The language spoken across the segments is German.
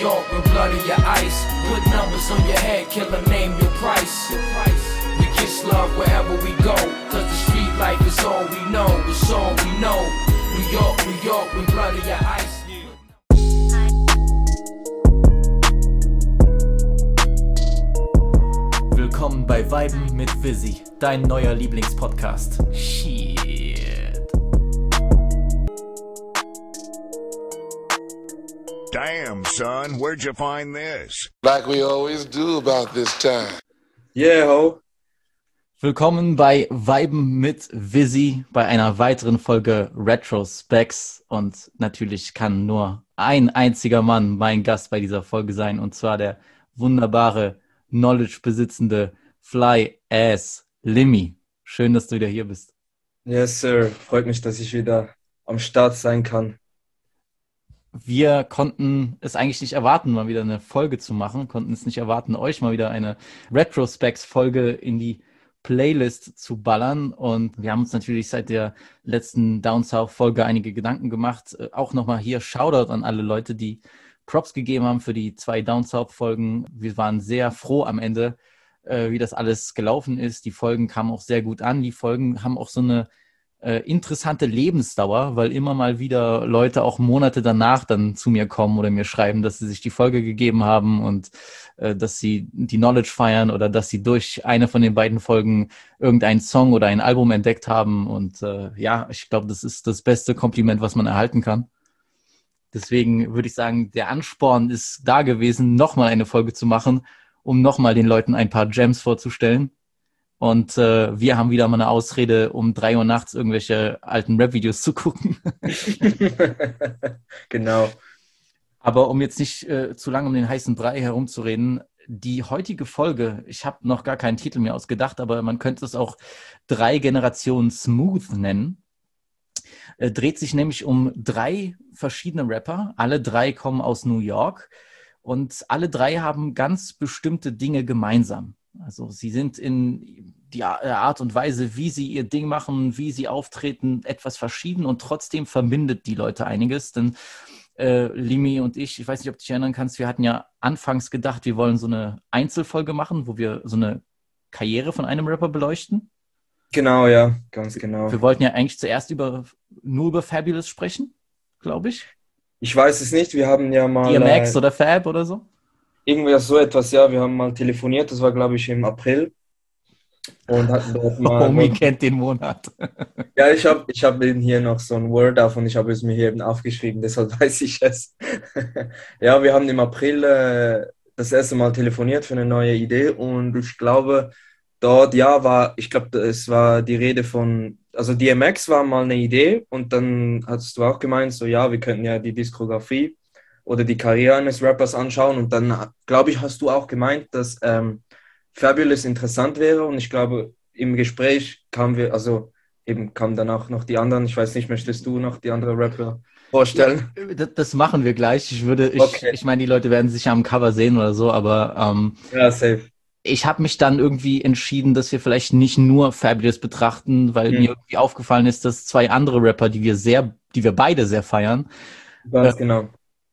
York with blood in your ice. Put numbers on your head, killer, name your price. We kiss love wherever we go, cause the street life is all we know, it's all we know. New York with blood in your ice. Willkommen bei Viben mit Vizzy, dein neuer Lieblingspodcast. Shit. Damn, son, where'd you find this? Like we always do about this time. Yeah, ho. Willkommen bei Viben mit Vizzy, bei einer weiteren Folge Retrospecs. Und natürlich kann nur ein einziger Mann mein Gast bei dieser Folge sein, und zwar der wunderbare, knowledge-besitzende Fly-Ass Limmy. Schön, dass du wieder hier bist. Yes, sir. Freut mich, dass ich wieder am Start sein kann. Wir konnten es eigentlich nicht erwarten, mal wieder eine Folge zu machen, konnten es nicht erwarten, euch mal wieder eine Retrospecs-Folge in die Playlist zu ballern, und wir haben uns natürlich seit der letzten Down South-Folge einige Gedanken gemacht. Auch nochmal hier Shoutout an alle Leute, die Props gegeben haben für die 2 Down South-Folgen. Wir waren sehr froh am Ende, wie das alles gelaufen ist. Die Folgen kamen auch sehr gut an. Die Folgen haben auch so eine interessante Lebensdauer, weil immer mal wieder Leute auch Monate danach dann zu mir kommen oder mir schreiben, dass sie sich die Folge gegeben haben und dass sie die Knowledge feiern oder dass sie durch eine von den beiden Folgen irgendeinen Song oder ein Album entdeckt haben. Und ja, ich glaube, das ist das beste Kompliment, was man erhalten kann. Deswegen würde ich sagen, der Ansporn ist da gewesen, nochmal eine Folge zu machen, um nochmal den Leuten ein paar Gems vorzustellen. Und wir haben wieder mal eine Ausrede, um 3 Uhr nachts irgendwelche alten Rap-Videos zu gucken. Genau. Aber um jetzt nicht zu lange um den heißen Brei herumzureden, die heutige Folge, ich habe noch gar keinen Titel mir ausgedacht, aber man könnte es auch 3 Generationen Smooth nennen. Dreht sich nämlich um 3 verschiedene Rapper. Alle 3 kommen aus New York und alle 3 haben ganz bestimmte Dinge gemeinsam. Also sie sind in die Art und Weise, wie sie ihr Ding machen, wie sie auftreten, etwas verschieden, und trotzdem verbindet die Leute einiges. Denn Limi und ich weiß nicht, ob du dich erinnern kannst, wir hatten ja anfangs gedacht, wir wollen so eine Einzelfolge machen, wo wir so eine Karriere von einem Rapper beleuchten. Genau, ja, ganz genau. Wir wollten ja eigentlich zuerst nur über Fabulous sprechen, glaube ich. Ich weiß es nicht, wir haben ja mal... DMX oder Fab oder so? Irgendwie so etwas, ja, wir haben mal telefoniert, das war, glaube ich, im April. Und hatten dort mal... Homie kennt den Monat. Ja, ich hab eben hier noch so ein Word auf und ich habe es mir hier eben aufgeschrieben, deshalb weiß ich es. Ja, wir haben im April das erste Mal telefoniert für eine neue Idee, und ich glaube, dort, ja, es war die Rede von, also DMX war mal eine Idee, und dann hast du auch gemeint, so ja, wir könnten ja die Diskografie oder die Karriere eines Rappers anschauen, und dann, glaube ich, hast du auch gemeint, dass Fabulous interessant wäre, und ich glaube, im Gespräch kamen dann auch noch die anderen, ich weiß nicht, möchtest du noch die anderen Rapper vorstellen? Ja, das machen wir gleich. Okay. Ich meine, die Leute werden sich ja am Cover sehen oder so, aber Ja, safe. ich habe mich dann irgendwie entschieden, dass wir vielleicht nicht nur Fabulous betrachten, weil mir irgendwie aufgefallen ist, dass 2 andere Rapper, die wir beide sehr feiern, Ganz genau.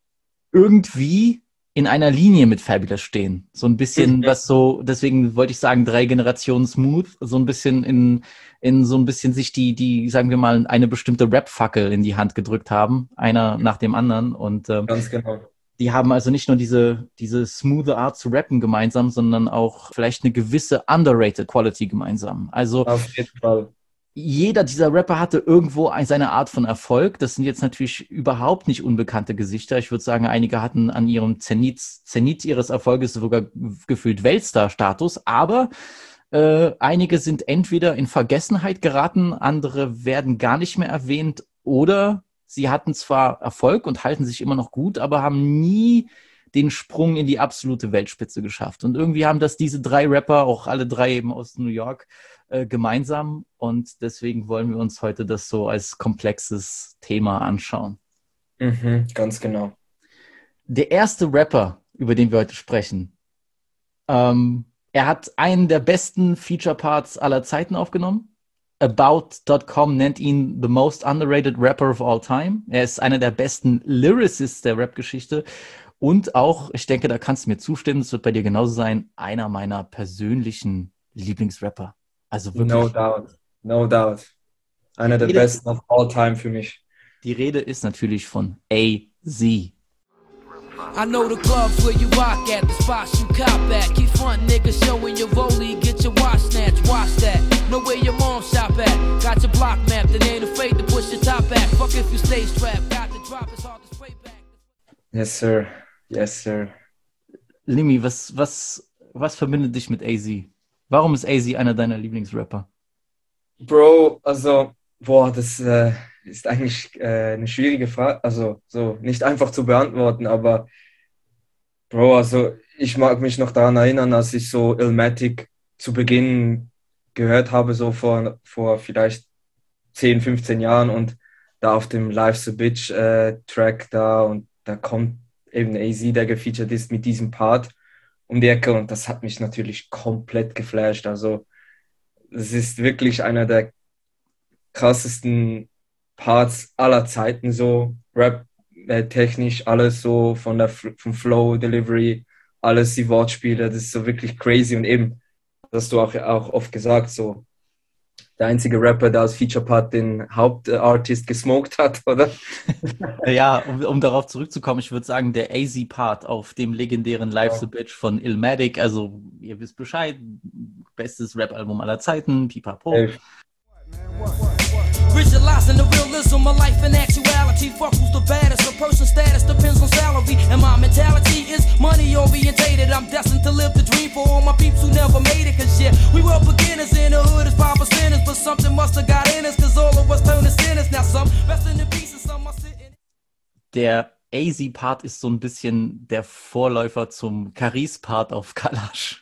irgendwie in einer Linie mit Fabulous stehen. So ein bisschen, deswegen wollte ich sagen, 3 Generationen Smooth, so ein bisschen in so ein bisschen sich die, sagen wir mal, eine bestimmte Rap-Fackel in die Hand gedrückt haben, einer nach dem anderen. Und Ganz genau. die haben also nicht nur diese smooth Art zu rappen gemeinsam, sondern auch vielleicht eine gewisse underrated Quality gemeinsam. Also Auf jeden Fall. jeder dieser Rapper hatte irgendwo seine Art von Erfolg. Das sind jetzt natürlich überhaupt nicht unbekannte Gesichter. Ich würde sagen, einige hatten an ihrem Zenit ihres Erfolges sogar gefühlt Weltstar-Status. Aber einige sind entweder in Vergessenheit geraten, andere werden gar nicht mehr erwähnt, oder sie hatten zwar Erfolg und halten sich immer noch gut, aber haben nie den Sprung in die absolute Weltspitze geschafft. Und irgendwie haben das diese 3 Rapper, auch alle 3 eben aus New York, gemeinsam. Und deswegen wollen wir uns heute das so als komplexes Thema anschauen. Ganz genau. Der erste Rapper, über den wir heute sprechen, er hat einen der besten Feature-Parts aller Zeiten aufgenommen. About.com nennt ihn the most underrated rapper of all time. Er ist einer der besten Lyricists der Rap-Geschichte und auch, ich denke, da kannst du mir zustimmen, es wird bei dir genauso sein, einer meiner persönlichen Lieblingsrapper. Also wirklich. No doubt, no doubt. Einer der besten of all time für mich. Die Rede ist natürlich von AZ. I know the clubs where you rock at, the spots you cop at. Keep front niggas showing your rollie, get your watch snatch, watch that. Know where your mom shop at, got your block mapped, and ain't afraid to push your top back. Fuck if you stay strapped, got the drop, it's hard to spray back. Yes, sir. Yes, sir. Limi, was verbindet dich mit AZ? Warum ist AZ einer deiner Lieblingsrapper? Bro, also, das ist eigentlich eine schwierige Frage, also so nicht einfach zu beantworten, aber Bro, also ich mag mich noch daran erinnern, als ich so Illmatic zu Beginn gehört habe, so vor vielleicht 10, 15 Jahren und da auf dem Life's a Bitch Track da und da kommt eben AZ, der gefeatured ist mit diesem Part um die Ecke und das hat mich natürlich komplett geflasht, also es ist wirklich einer der krassesten Parts aller Zeiten, so Rap technisch, alles so vom Flow, Delivery, alles die Wortspiele, das ist so wirklich crazy und eben, das hast du auch oft gesagt, so der einzige Rapper, der als Feature-Part den Hauptartist gesmoked hat, oder? Ja, um darauf zurückzukommen, ich würde sagen, der AZ-Part auf dem legendären Life's a Bitch von Illmatic, also ihr wisst Bescheid, bestes Rap-Album aller Zeiten, pipapo. Visualizing the realism of life and actuality. Fuck who's the baddest. A person's status depends on salary. And my mentality is money orientated. I'm destined to live the dream for all my peeps who never made it. Cause yeah, we were beginners in the hood as 5%ers. But something must have got in us. Cause all of us turned to sinners. Now some resting in peace and some are sitting. Der AZ-Part ist so ein bisschen der Vorläufer zum Caris-Part auf Kalash.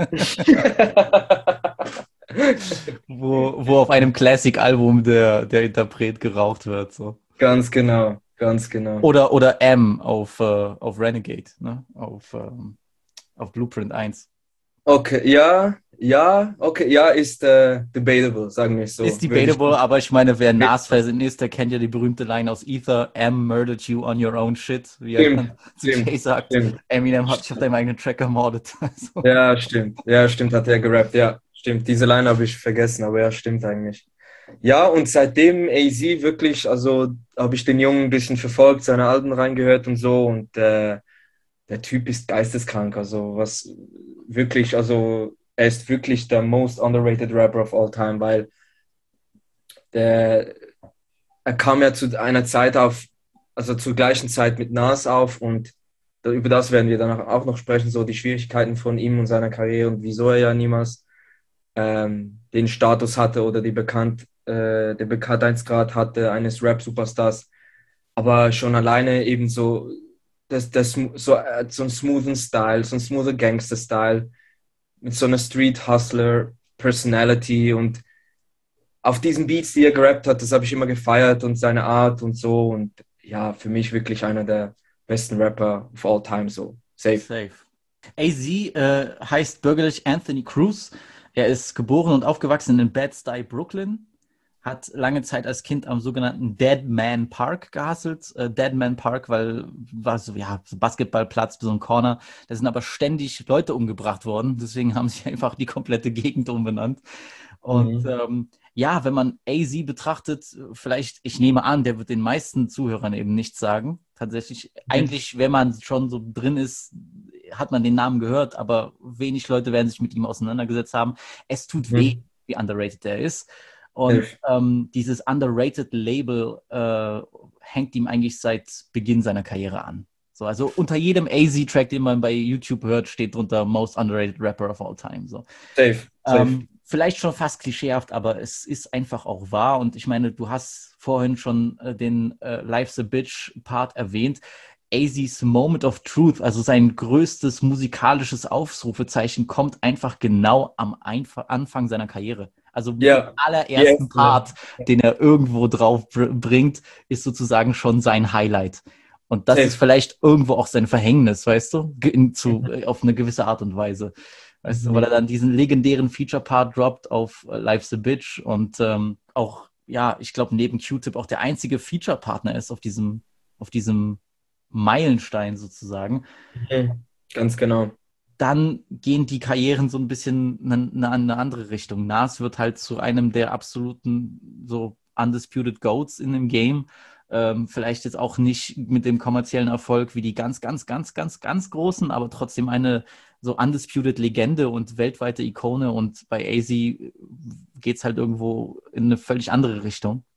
wo auf einem Classic-Album der Interpret geraucht wird. So. Ganz genau, ganz genau. Oder M auf Renegade, ne? Auf Blueprint 1. Okay, ist debatable, sagen wir so. Ist debatable, aber ich meine, wer Nas-Fan ist, der kennt ja die berühmte Line aus Ether, M murdered you on your own shit, wie er dann zu Jay sagt, Eminem ich hab deinen eigenen Track ermordet. Also. Ja, stimmt, hat er gerappt, ja. Stimmt, diese Line habe ich vergessen, aber ja, stimmt eigentlich. Ja, und seitdem AZ wirklich, also habe ich den Jungen ein bisschen verfolgt, seine Alben reingehört und so und der Typ ist geisteskrank, also was wirklich, also er ist wirklich der most underrated Rapper of all time, weil er kam ja zu einer Zeit also zur gleichen Zeit mit Nas auf und über das werden wir danach auch noch sprechen, so die Schwierigkeiten von ihm und seiner Karriere und wieso er ja niemals den Status hatte oder den Bekanntheitsgrad hatte eines Rap-Superstars, aber schon alleine eben so so einen smoothen Style, so ein smoother Gangster-Style mit so einer Street-Hustler-Personality und auf diesen Beats, die er gerappt hat, das habe ich immer gefeiert und seine Art und so und ja, für mich wirklich einer der besten Rapper of all time, so safe. AZ heißt bürgerlich Anthony Cruz. Er ist geboren und aufgewachsen in Bed-Stuy, Brooklyn, hat lange Zeit als Kind am sogenannten Dead Man Park gehustelt. Dead Man Park, weil war so Basketballplatz, so ein Corner. Da sind aber ständig Leute umgebracht worden. Deswegen haben sie einfach die komplette Gegend umbenannt. Und wenn man AZ betrachtet, vielleicht, ich nehme an, der wird den meisten Zuhörern eben nichts sagen. Tatsächlich, eigentlich, wenn man schon so drin ist, hat man den Namen gehört, aber wenig Leute werden sich mit ihm auseinandergesetzt haben. Es tut weh, wie underrated er ist. Und dieses underrated Label hängt ihm eigentlich seit Beginn seiner Karriere an. So, also unter jedem AZ-Track, den man bei YouTube hört, steht drunter Most Underrated Rapper of All Time. So. Safe. Vielleicht schon fast klischeehaft, aber es ist einfach auch wahr. Und ich meine, du hast vorhin schon den Life's a Bitch Part erwähnt. AZ's Moment of Truth, also sein größtes musikalisches Ausrufezeichen, kommt einfach genau am Anfang seiner Karriere. Also den allerersten Part, den er irgendwo drauf bringt, ist sozusagen schon sein Highlight. Und das ist vielleicht irgendwo auch sein Verhängnis, weißt du, auf eine gewisse Art und Weise. Weißt du, weil er dann diesen legendären Feature-Part droppt auf Life's a Bitch und auch, ja, ich glaube, neben Q-Tip auch der einzige Feature-Partner ist auf diesem Meilenstein sozusagen. Ganz genau. Dann gehen die Karrieren so ein bisschen in eine andere Richtung. Nas wird halt zu einem der absoluten so undisputed Goats in dem Game. Vielleicht jetzt auch nicht mit dem kommerziellen Erfolg wie die ganz, ganz, ganz, ganz, ganz großen, aber trotzdem eine so undisputed Legende und weltweite Ikone. Und bei AZ geht es halt irgendwo in eine völlig andere Richtung.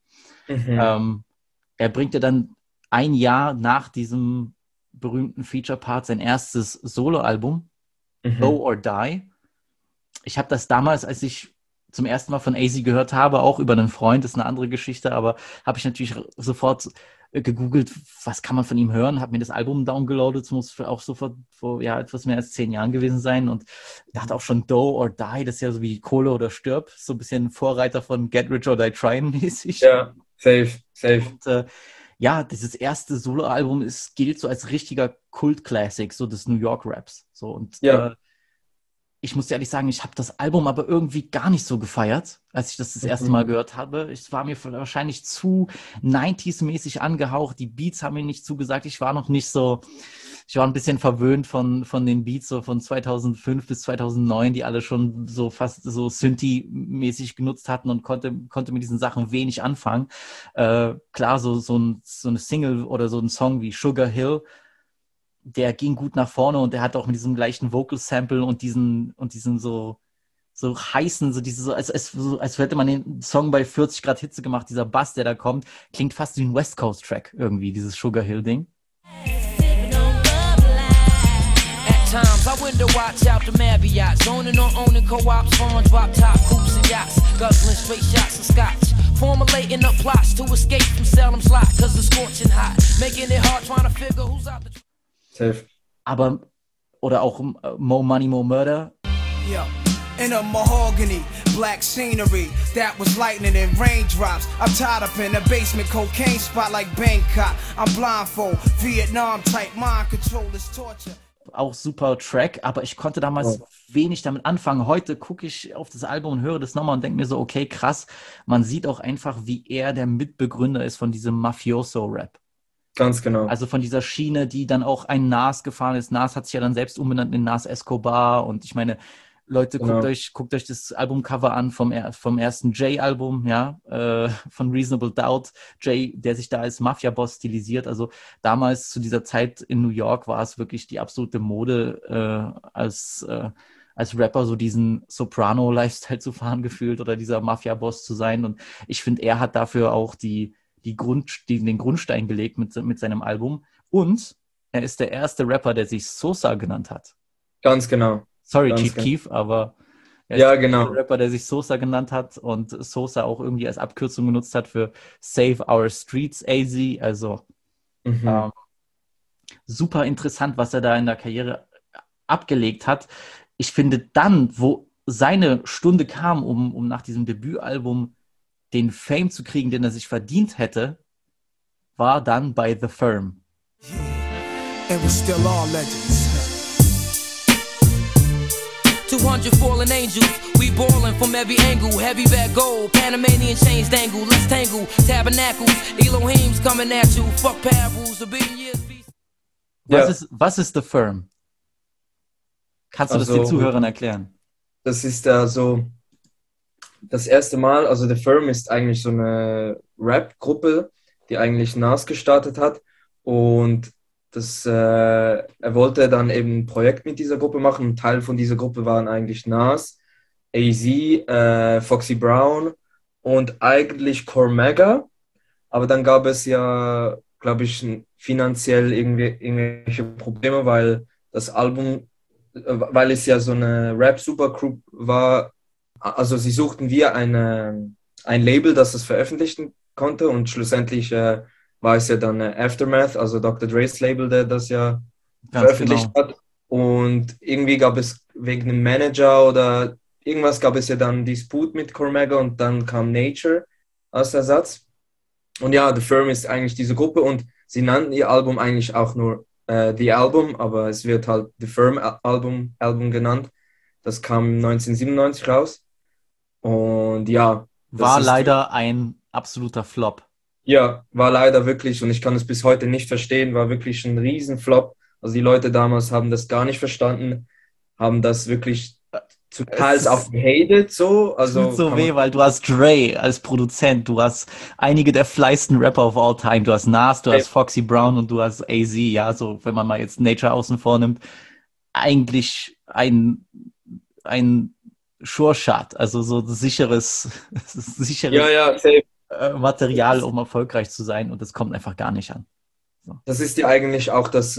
Er bringt ja dann ein Jahr nach diesem berühmten Feature-Part sein erstes Solo-Album, Go or Die. Ich habe das damals, als ich zum ersten Mal von AZ gehört habe, auch über einen Freund, ist eine andere Geschichte, aber habe ich natürlich sofort gegoogelt, was kann man von ihm hören, habe mir das Album downgeloadet, das muss auch sofort vor etwas mehr als 10 Jahren gewesen sein und dachte auch schon Do or Die, das ist ja so wie Kohle oder Stirb, so ein bisschen Vorreiter von Get Rich or Die Tryin' mäßig. Ja, safe. Und ja, dieses erste Soloalbum gilt so als richtiger Kult-Classic, so des New York Raps. So, und ich muss ehrlich sagen, ich habe das Album aber irgendwie gar nicht so gefeiert, als ich das erste Mal gehört habe. Es war mir wahrscheinlich zu 90s-mäßig angehaucht. Die Beats haben mir nicht zugesagt. Ich war ein bisschen verwöhnt von den Beats so von 2005 bis 2009, die alle schon so fast so Synthie-mäßig genutzt hatten und konnte mit diesen Sachen wenig anfangen. Klar, so eine Single oder so ein Song wie Sugar Hill, der ging gut nach vorne und der hat auch mit diesem leichten Vocal-Sample und diesen so heißen, als hätte man den Song bei 40 Grad Hitze gemacht. Dieser Bass, der da kommt, klingt fast wie ein West Coast Track irgendwie, dieses Sugar Hill Ding. Times I window watch out the Marriott, zoning on owning co-ops, farms, drop top coops and yachts, guzzling straight shots of scotch, formulating up plots to escape from Salem's lot, cause it's scorching hot, making it hard trying to figure who's out the Safe. Aber, oder auch Mo Money, Mo Murder. Yeah. In a mahogany, black scenery, that was lightning and raindrops. I'm tied up in a basement cocaine spot like Bangkok. I'm blindfold, Vietnam type, mind control is torture. Auch super Track, aber ich konnte damals wenig damit anfangen. Heute gucke ich auf das Album und höre das nochmal und denke mir so, okay, krass. Man sieht auch einfach, wie er der Mitbegründer ist von diesem Mafioso-Rap. Ganz genau. Also von dieser Schiene, die dann auch ein Nas gefahren ist. Nas hat sich ja dann selbst umbenannt in Nas Escobar und ich meine, Leute, genau. guckt euch das Albumcover an vom ersten Jay-Album, ja, von Reasonable Doubt. Jay, der sich da als Mafia-Boss stilisiert. Also damals zu dieser Zeit in New York war es wirklich die absolute Mode, als Rapper so diesen Soprano-Lifestyle zu fahren gefühlt oder dieser Mafia-Boss zu sein. Und ich finde, er hat dafür auch den Grundstein gelegt mit seinem Album. Und er ist der erste Rapper, der sich Sosa genannt hat. Ganz genau. Sorry, Chief Keef, aber er ist der Rapper, der sich Sosa genannt hat und Sosa auch irgendwie als Abkürzung genutzt hat für Save Our Streets, AZ. Also super interessant, was er da in der Karriere abgelegt hat. Ich finde dann, wo seine Stunde kam, um nach diesem Debütalbum den Fame zu kriegen, den er sich verdient hätte, war dann bei The Firm. And we're still all legends. 200 fallen angels, we ballin' from every angle. Heavy bag gold, Panamanian chains dangle. Let's tangle, tabernacles, Elohim's coming at you. Fuck parables, a billion years. Was ist The Firm? Kannst du das den Zuhörern erklären? Das ist so das erste Mal, also The Firm ist eigentlich so eine Rap-Gruppe, die eigentlich Nas gestartet hat und er wollte dann eben ein Projekt mit dieser Gruppe machen. Ein Teil von dieser Gruppe waren eigentlich Nas, AZ, Foxy Brown und eigentlich Cormega. Aber dann gab es ja, glaube ich, finanziell irgendwelche Probleme, weil das Album, weil es ja so eine Rap-Supergroup war. Also sie suchten ein Label, das es veröffentlichen konnte und schlussendlich war es ja dann Aftermath, also Dr. Dre's Label, der das ja veröffentlicht hat. Und irgendwie gab es wegen dem Manager oder irgendwas gab es ja dann Disput mit Cormega und dann kam Nature als Ersatz. Und ja, The Firm ist eigentlich diese Gruppe und sie nannten ihr Album eigentlich auch nur The Album, aber es wird halt The Firm Album genannt. Das kam 1997 raus. Und ja. War leider ein absoluter Flop. Ja, war leider wirklich, und ich kann es bis heute nicht verstehen, war wirklich ein Riesenflop. Also die Leute damals haben das gar nicht verstanden, haben das wirklich zu teils auch gehatet, so. Also tut so weh, weil du hast Dre als Produzent, du hast einige der fleißigsten Rapper of all time, du hast Nas, du hast Foxy Brown und du hast AZ, ja, so, wenn man mal jetzt Nature außen vornimmt, eigentlich ein Sure-Shot, also so sicheres Material, um erfolgreich zu sein, und das kommt einfach gar nicht an. So. Das ist ja eigentlich auch das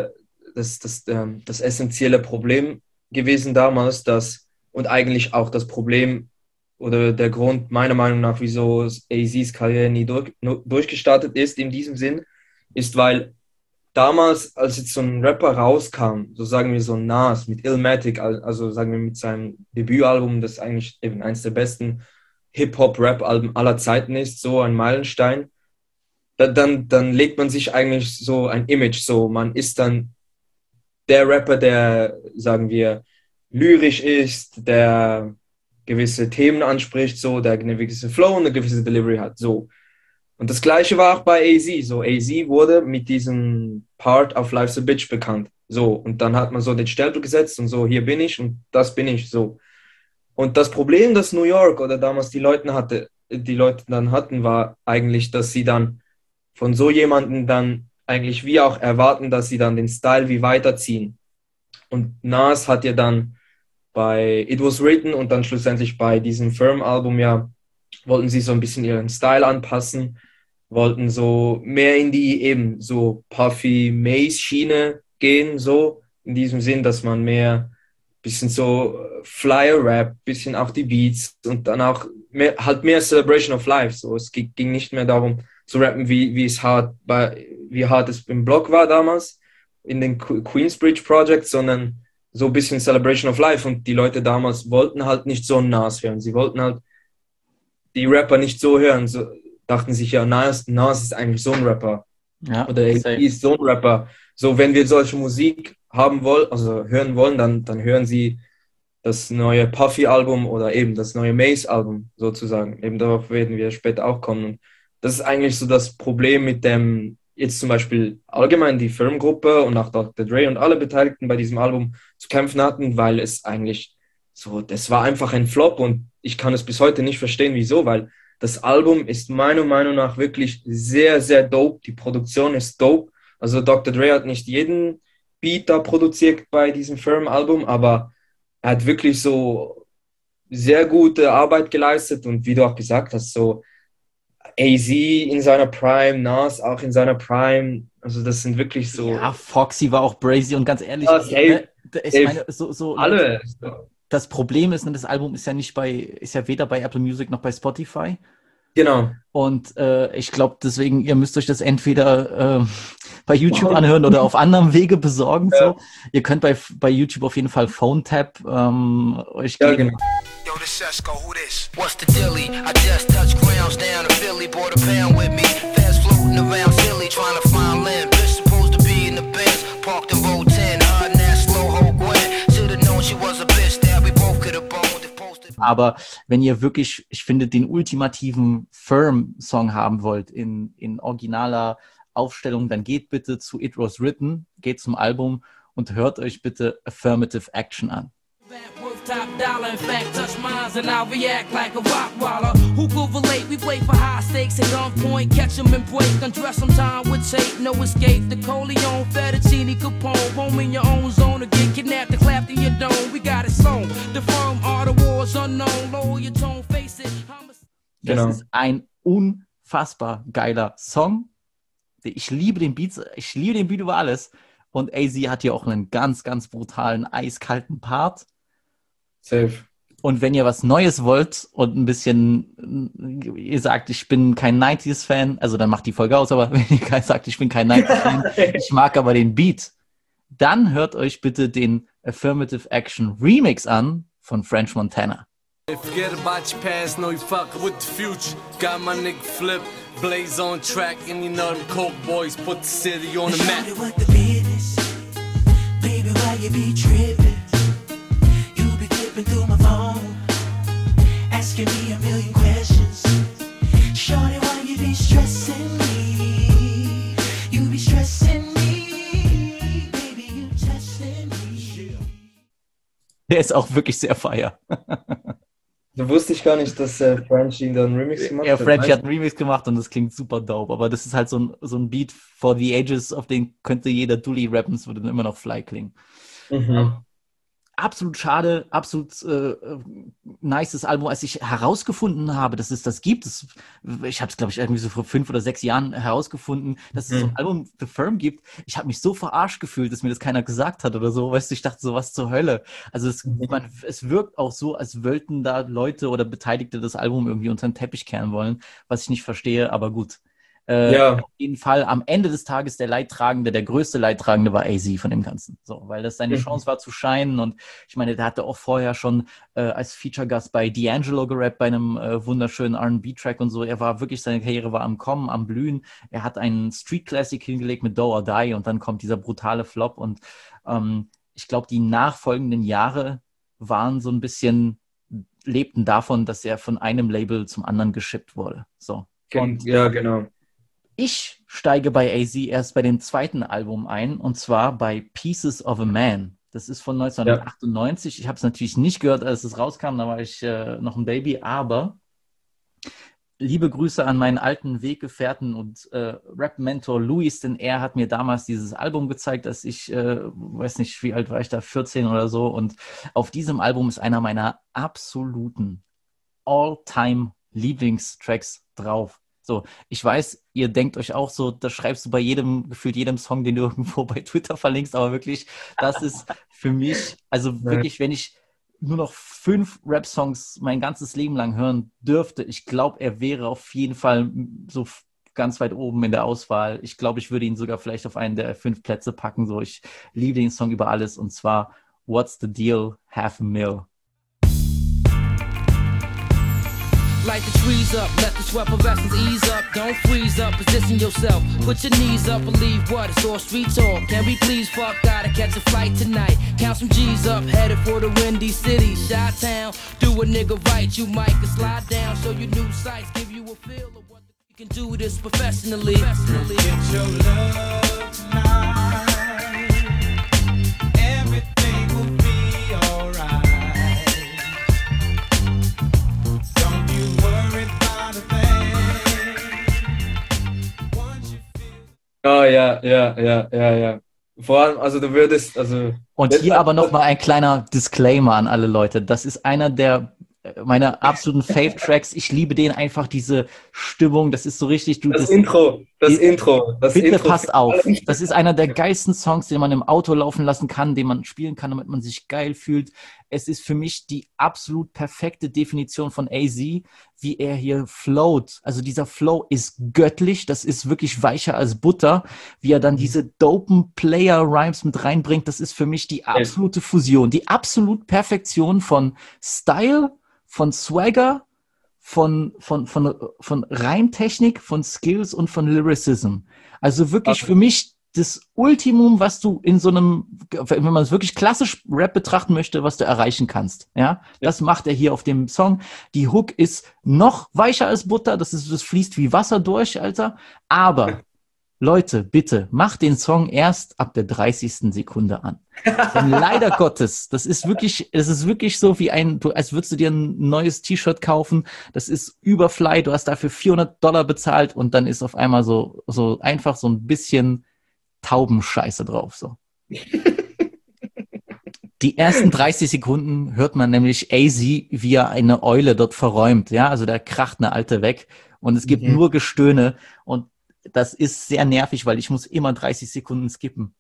essentielle Problem gewesen damals, und eigentlich auch das Problem oder der Grund meiner Meinung nach, wieso AZs Karriere nie durchgestartet ist in diesem Sinn, ist, weil damals, als jetzt so ein Rapper rauskam, so sagen wir so ein Nas mit Illmatic, also sagen wir mit seinem Debütalbum, das eigentlich eben eins der besten Hip-Hop-Rap-Alben aller Zeiten ist, so ein Meilenstein, dann legt man sich eigentlich so ein Image, so man ist dann der Rapper, der, sagen wir, lyrisch ist, der gewisse Themen anspricht, so, der eine gewisse Flow und eine gewisse Delivery hat, so. Und das Gleiche war auch bei AZ, so, AZ wurde mit diesem Part auf Life's a Bitch bekannt, so, und dann hat man so den Stempel gesetzt und so, hier bin ich und das bin ich, so. Und das Problem, das New York oder damals die Leute dann hatten, war eigentlich, dass sie dann von so jemandem dann eigentlich wie auch erwarten, dass sie dann den Style wie weiterziehen. Und Nas hat ja dann bei It Was Written und dann schlussendlich bei diesem Firm-Album ja, wollten sie so ein bisschen ihren Style anpassen, wollten so mehr in die eben so Puffy-Mace-Schiene gehen, so in diesem Sinn, dass man mehr bisschen so Flyer-Rap, bisschen auch die Beats und dann auch mehr Celebration of Life. So, es ging nicht mehr darum zu rappen, wie hart es im Block war damals, in den Queensbridge Project, sondern so ein bisschen Celebration of Life. Und die Leute damals wollten halt nicht so einen Nas hören. Sie wollten halt die Rapper nicht so hören. So, dachten sich, ja, Nas ist eigentlich so ein Rapper. Ja, oder er ist so ein Rapper. So, wenn wir solche Musik haben wollen, also hören wollen, dann hören sie das neue Puffy-Album oder eben das neue Mace-Album sozusagen. Eben darauf werden wir später auch kommen. Und das ist eigentlich so das Problem mit dem, jetzt zum Beispiel allgemein die Firmengruppe und auch Dr. Dre und alle Beteiligten bei diesem Album zu kämpfen hatten, weil es eigentlich so, das war einfach ein Flop und ich kann es bis heute nicht verstehen, wieso, weil das Album ist meiner Meinung nach wirklich sehr, sehr dope. Die Produktion ist dope. Also Dr. Dre hat nicht jeden Beat da produziert bei diesem Firm-Album, aber er hat wirklich so sehr gute Arbeit geleistet und wie du auch gesagt hast, so AZ in seiner Prime, Nas auch in seiner Prime, also das sind wirklich so... Ja, Foxy war auch brazy und ganz ehrlich, alle. Das Problem ist, das Album ist ja weder bei Apple Music noch bei Spotify. Genau. Und ich glaube deswegen, ihr müsst euch das entweder bei YouTube anhören oder auf anderem Wege besorgen. Ja. So. Ihr könnt bei YouTube auf jeden Fall Phone Tap euch geben. Genau. Yo, this Sesko, who this? What's the dilly? I just touched grounds down in Philly, bought a pound with me. Fast floating around Philly, trying to find land. Bitch supposed to be in the Benz, parked in Road 10. Her and that slow ho Gwen. Should've known she was a bitch that we both could've boned if posted. Aber wenn ihr wirklich, ich finde, den ultimativen Firm-Song haben wollt in originaler Aufstellung, dann geht bitte zu It Was Written, geht zum Album und hört euch bitte Affirmative Action an. Top dollar, in fact, touch mines and I'll react like a rock waller. Who could relate? We play for high stakes at gunpoint, catch them and break. Undress some time with tape, no escape. The Coleon, Fettuccine, Capone, home in your own zone to get kidnapped and clapped in your dome. We got it sewn. The firm are the wars unknown. Lower your tone, face it. Das ist ein unfassbar geiler Song. Ich liebe den Beat über alles. Und AZ hat hier auch einen ganz, ganz brutalen, eiskalten Part. Safe. Und wenn ihr was Neues wollt und ein bisschen, ihr sagt, ich bin kein 90s-Fan, also dann macht die Folge aus, aber wenn ihr sagt, ich bin kein 90s-Fan, ich mag aber den Beat, dann hört euch bitte den Affirmative Action Remix an von French Montana. Forget about your past, know you fuckin' with the future. Got my nigga Flip, Blaze on track, and you know them Coke boys put the city on the map. Baby, why you be trippin'? You be Der ist auch wirklich sehr fire. Da wusste ich gar nicht, dass French ihn dann Remix gemacht Ja, hat. French hat einen Remix gemacht und das klingt super dope. Aber das ist halt so ein Beat for the ages, auf den könnte jeder Dully rappen, es würde dann immer noch fly klingen. Mhm. Absolut schade, absolut nices Album, als ich herausgefunden habe, dass es das gibt. Ich habe es, glaube ich, irgendwie so vor 5 oder 6 Jahren herausgefunden, dass es so ein Album The Firm gibt. Ich habe mich so verarscht gefühlt, dass mir das keiner gesagt hat oder so. Weißt du, ich dachte so, was zur Hölle. Also es wirkt auch so, als wollten da Leute oder Beteiligte das Album irgendwie unter den Teppich kehren wollen, was ich nicht verstehe, aber gut. Ja. Auf jeden Fall am Ende des Tages der größte Leidtragende war AZ von dem Ganzen. So, weil das seine Chance war zu shinen und ich meine, der hatte auch vorher schon als Feature-Gast bei D'Angelo gerappt, bei einem wunderschönen R&B-Track und so. Seine Karriere war am Kommen, am Blühen. Er hat einen Street-Classic hingelegt mit Do or Die und dann kommt dieser brutale Flop und ich glaube, die nachfolgenden Jahre waren so ein bisschen, lebten davon, dass er von einem Label zum anderen geschippt wurde. So. Und Ja, genau. ich steige bei AZ erst bei dem zweiten Album ein, und zwar bei Pieces of a Man. Das ist von 1998. Ja. Ich habe es natürlich nicht gehört, als es rauskam, da war ich noch ein Baby, aber liebe Grüße an meinen alten Weggefährten und Rap-Mentor Luis, denn er hat mir damals dieses Album gezeigt, dass ich, weiß nicht, wie alt war ich da, 14 oder so, und auf diesem Album ist einer meiner absoluten All-Time-Lieblingstracks drauf. So, ich weiß, ihr denkt euch auch so, das schreibst du bei gefühlt jedem Song, den du irgendwo bei Twitter verlinkst, aber wirklich, das ist für mich, also wirklich, wenn ich nur noch 5 Rap-Songs mein ganzes Leben lang hören dürfte, ich glaube, er wäre auf jeden Fall so ganz weit oben in der Auswahl. Ich glaube, ich würde ihn sogar vielleicht auf einen der 5 Plätze packen. So, ich liebe den Song über alles, und zwar What's the Deal, Half a Mil. Light the trees up, let the sweat effervescence ease up. Don't freeze up, position yourself. Put your knees up, believe what? It's all street talk. Can we please fuck? Gotta catch a flight tonight. Count some G's up, headed for the windy city. Chi-town, do a nigga right. You might can slide down, show you new sights, give you a feel of what you can do this professionally. Get your love tonight. Everything will be alright. Oh, ja. Vor allem, also du würdest, also... Und hier aber nochmal ein kleiner Disclaimer an alle Leute. Das ist einer meiner absoluten Fave-Tracks. Ich liebe den einfach, diese Stimmung. Das ist so richtig... Das Intro. Bitte passt auf. Das ist einer der geilsten Songs, den man im Auto laufen lassen kann, den man spielen kann, damit man sich geil fühlt. Es ist für mich die absolut perfekte Definition von AZ, wie er hier flowt. Also dieser Flow ist göttlich, das ist wirklich weicher als Butter. Wie er dann diese dopen Player-Rhymes mit reinbringt, das ist für mich die absolute Fusion, die absolute Perfektion von Style, von Swagger, von Reimtechnik, von Skills und von Lyricism. Also wirklich für mich das Ultimum, was du in so einem, wenn man es wirklich klassisch Rap betrachten möchte, was du erreichen kannst. Ja, das macht er hier auf dem Song. Die Hook ist noch weicher als Butter. Das fließt wie Wasser durch, Alter. Aber Leute, bitte, macht den Song erst ab der 30. Sekunde an. Denn leider Gottes, das ist wirklich so wie als würdest du dir ein neues T-Shirt kaufen. Das ist überfly. Du hast dafür $400 bezahlt und dann ist auf einmal so einfach so ein bisschen Taubenscheiße drauf, so. Die ersten 30 Sekunden hört man nämlich AZ, wie er eine Eule dort verräumt, ja, also da kracht eine Alte weg und es gibt nur Gestöhne und das ist sehr nervig, weil ich muss immer 30 Sekunden skippen.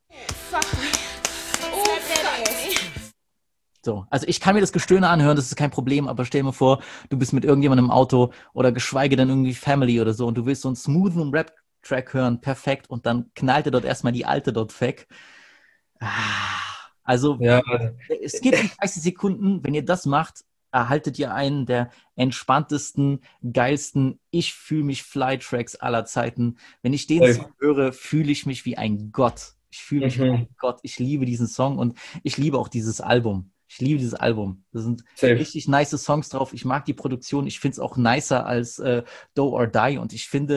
So, also ich kann mir das Gestöhne anhören, das ist kein Problem, aber stell mir vor, du bist mit irgendjemandem im Auto oder geschweige denn irgendwie Family oder so und du willst so einen smoothen Rap-Track hören, perfekt, und dann knallt er dort erstmal die Alte dort weg. Also, es gibt 30 Sekunden, wenn ihr das macht, erhaltet ihr einen der entspanntesten, geilsten Ich-fühl-mich-Fly-Tracks aller Zeiten. Wenn ich den Song höre, fühle ich mich wie ein Gott. Ich fühle mich wie ein Gott. Ich liebe diesen Song und ich liebe auch dieses Album. Ich liebe dieses Album. Da sind richtig nice Songs drauf. Ich mag die Produktion. Ich finde es auch nicer als Do or Die. Und ich finde,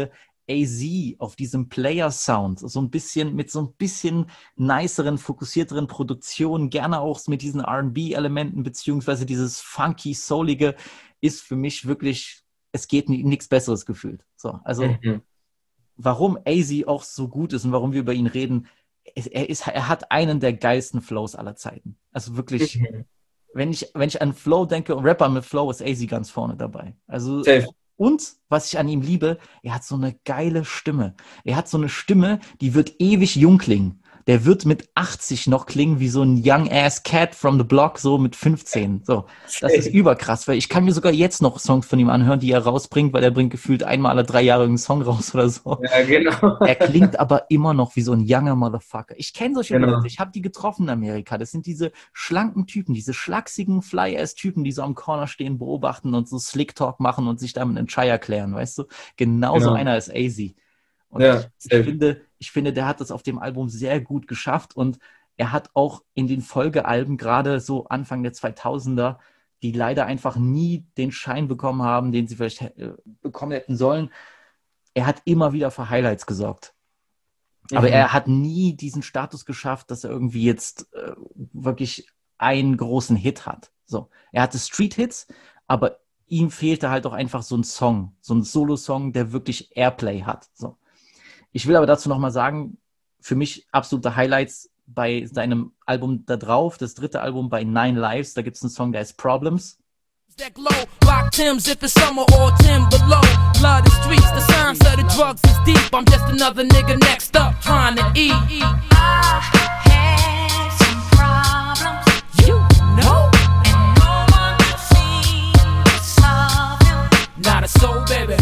AZ auf diesem Player-Sound, so ein bisschen mit so ein bisschen niceren, fokussierteren Produktionen, gerne auch mit diesen R&B-Elementen, beziehungsweise dieses funky, soulige, ist für mich wirklich, es geht nichts Besseres gefühlt. So, also warum AZ auch so gut ist und warum wir über ihn reden, er hat einen der geilsten Flows aller Zeiten. Also wirklich, wenn ich an Flow denke, Rapper mit Flow, ist AZ ganz vorne dabei. Also Safe. und, was ich an ihm liebe, er hat so eine geile Stimme. Er hat so eine Stimme, die wird ewig jung klingen. Der wird mit 80 noch klingen wie so ein young-ass cat from the block, so mit 15. So, das ist überkrass, weil ich kann mir sogar jetzt noch Songs von ihm anhören, die er rausbringt, weil er bringt gefühlt einmal alle 3 Jahre einen Song raus oder so. Ja, genau. Er klingt aber immer noch wie so ein younger Motherfucker. Ich kenne solche Genau. Leute, ich habe die getroffen in Amerika. Das sind diese schlanken Typen, diese schlachsigen Fly-Ass-Typen, die so am Corner stehen, beobachten und so Slick-Talk machen und sich damit einen Chai erklären, weißt du? Genauso Genau. einer ist AZ. Und Ja, ich finde, der hat das auf dem Album sehr gut geschafft und er hat auch in den Folgealben, gerade so Anfang der 2000er, die leider einfach nie den Schein bekommen haben, den sie vielleicht bekommen hätten sollen, er hat immer wieder für Highlights gesorgt. Aber er hat nie diesen Status geschafft, dass er irgendwie jetzt wirklich einen großen Hit hat. So, er hatte Street-Hits, aber ihm fehlte halt auch einfach so ein Song, so ein Solo-Song, der wirklich Airplay hat. So. Ich will aber dazu nochmal sagen, für mich absolute Highlights bei seinem Album da drauf, das 3. Album bei 9 Lives, da gibt es einen Song, der heißt Problems. That glow, rock Timbs if it's summer or Tim below. Blood the streets, the science of the drugs is deep. I'm just another nigga next up trying to eat. I had some problems, You know, and no one could seem to solve them. not a soul, baby.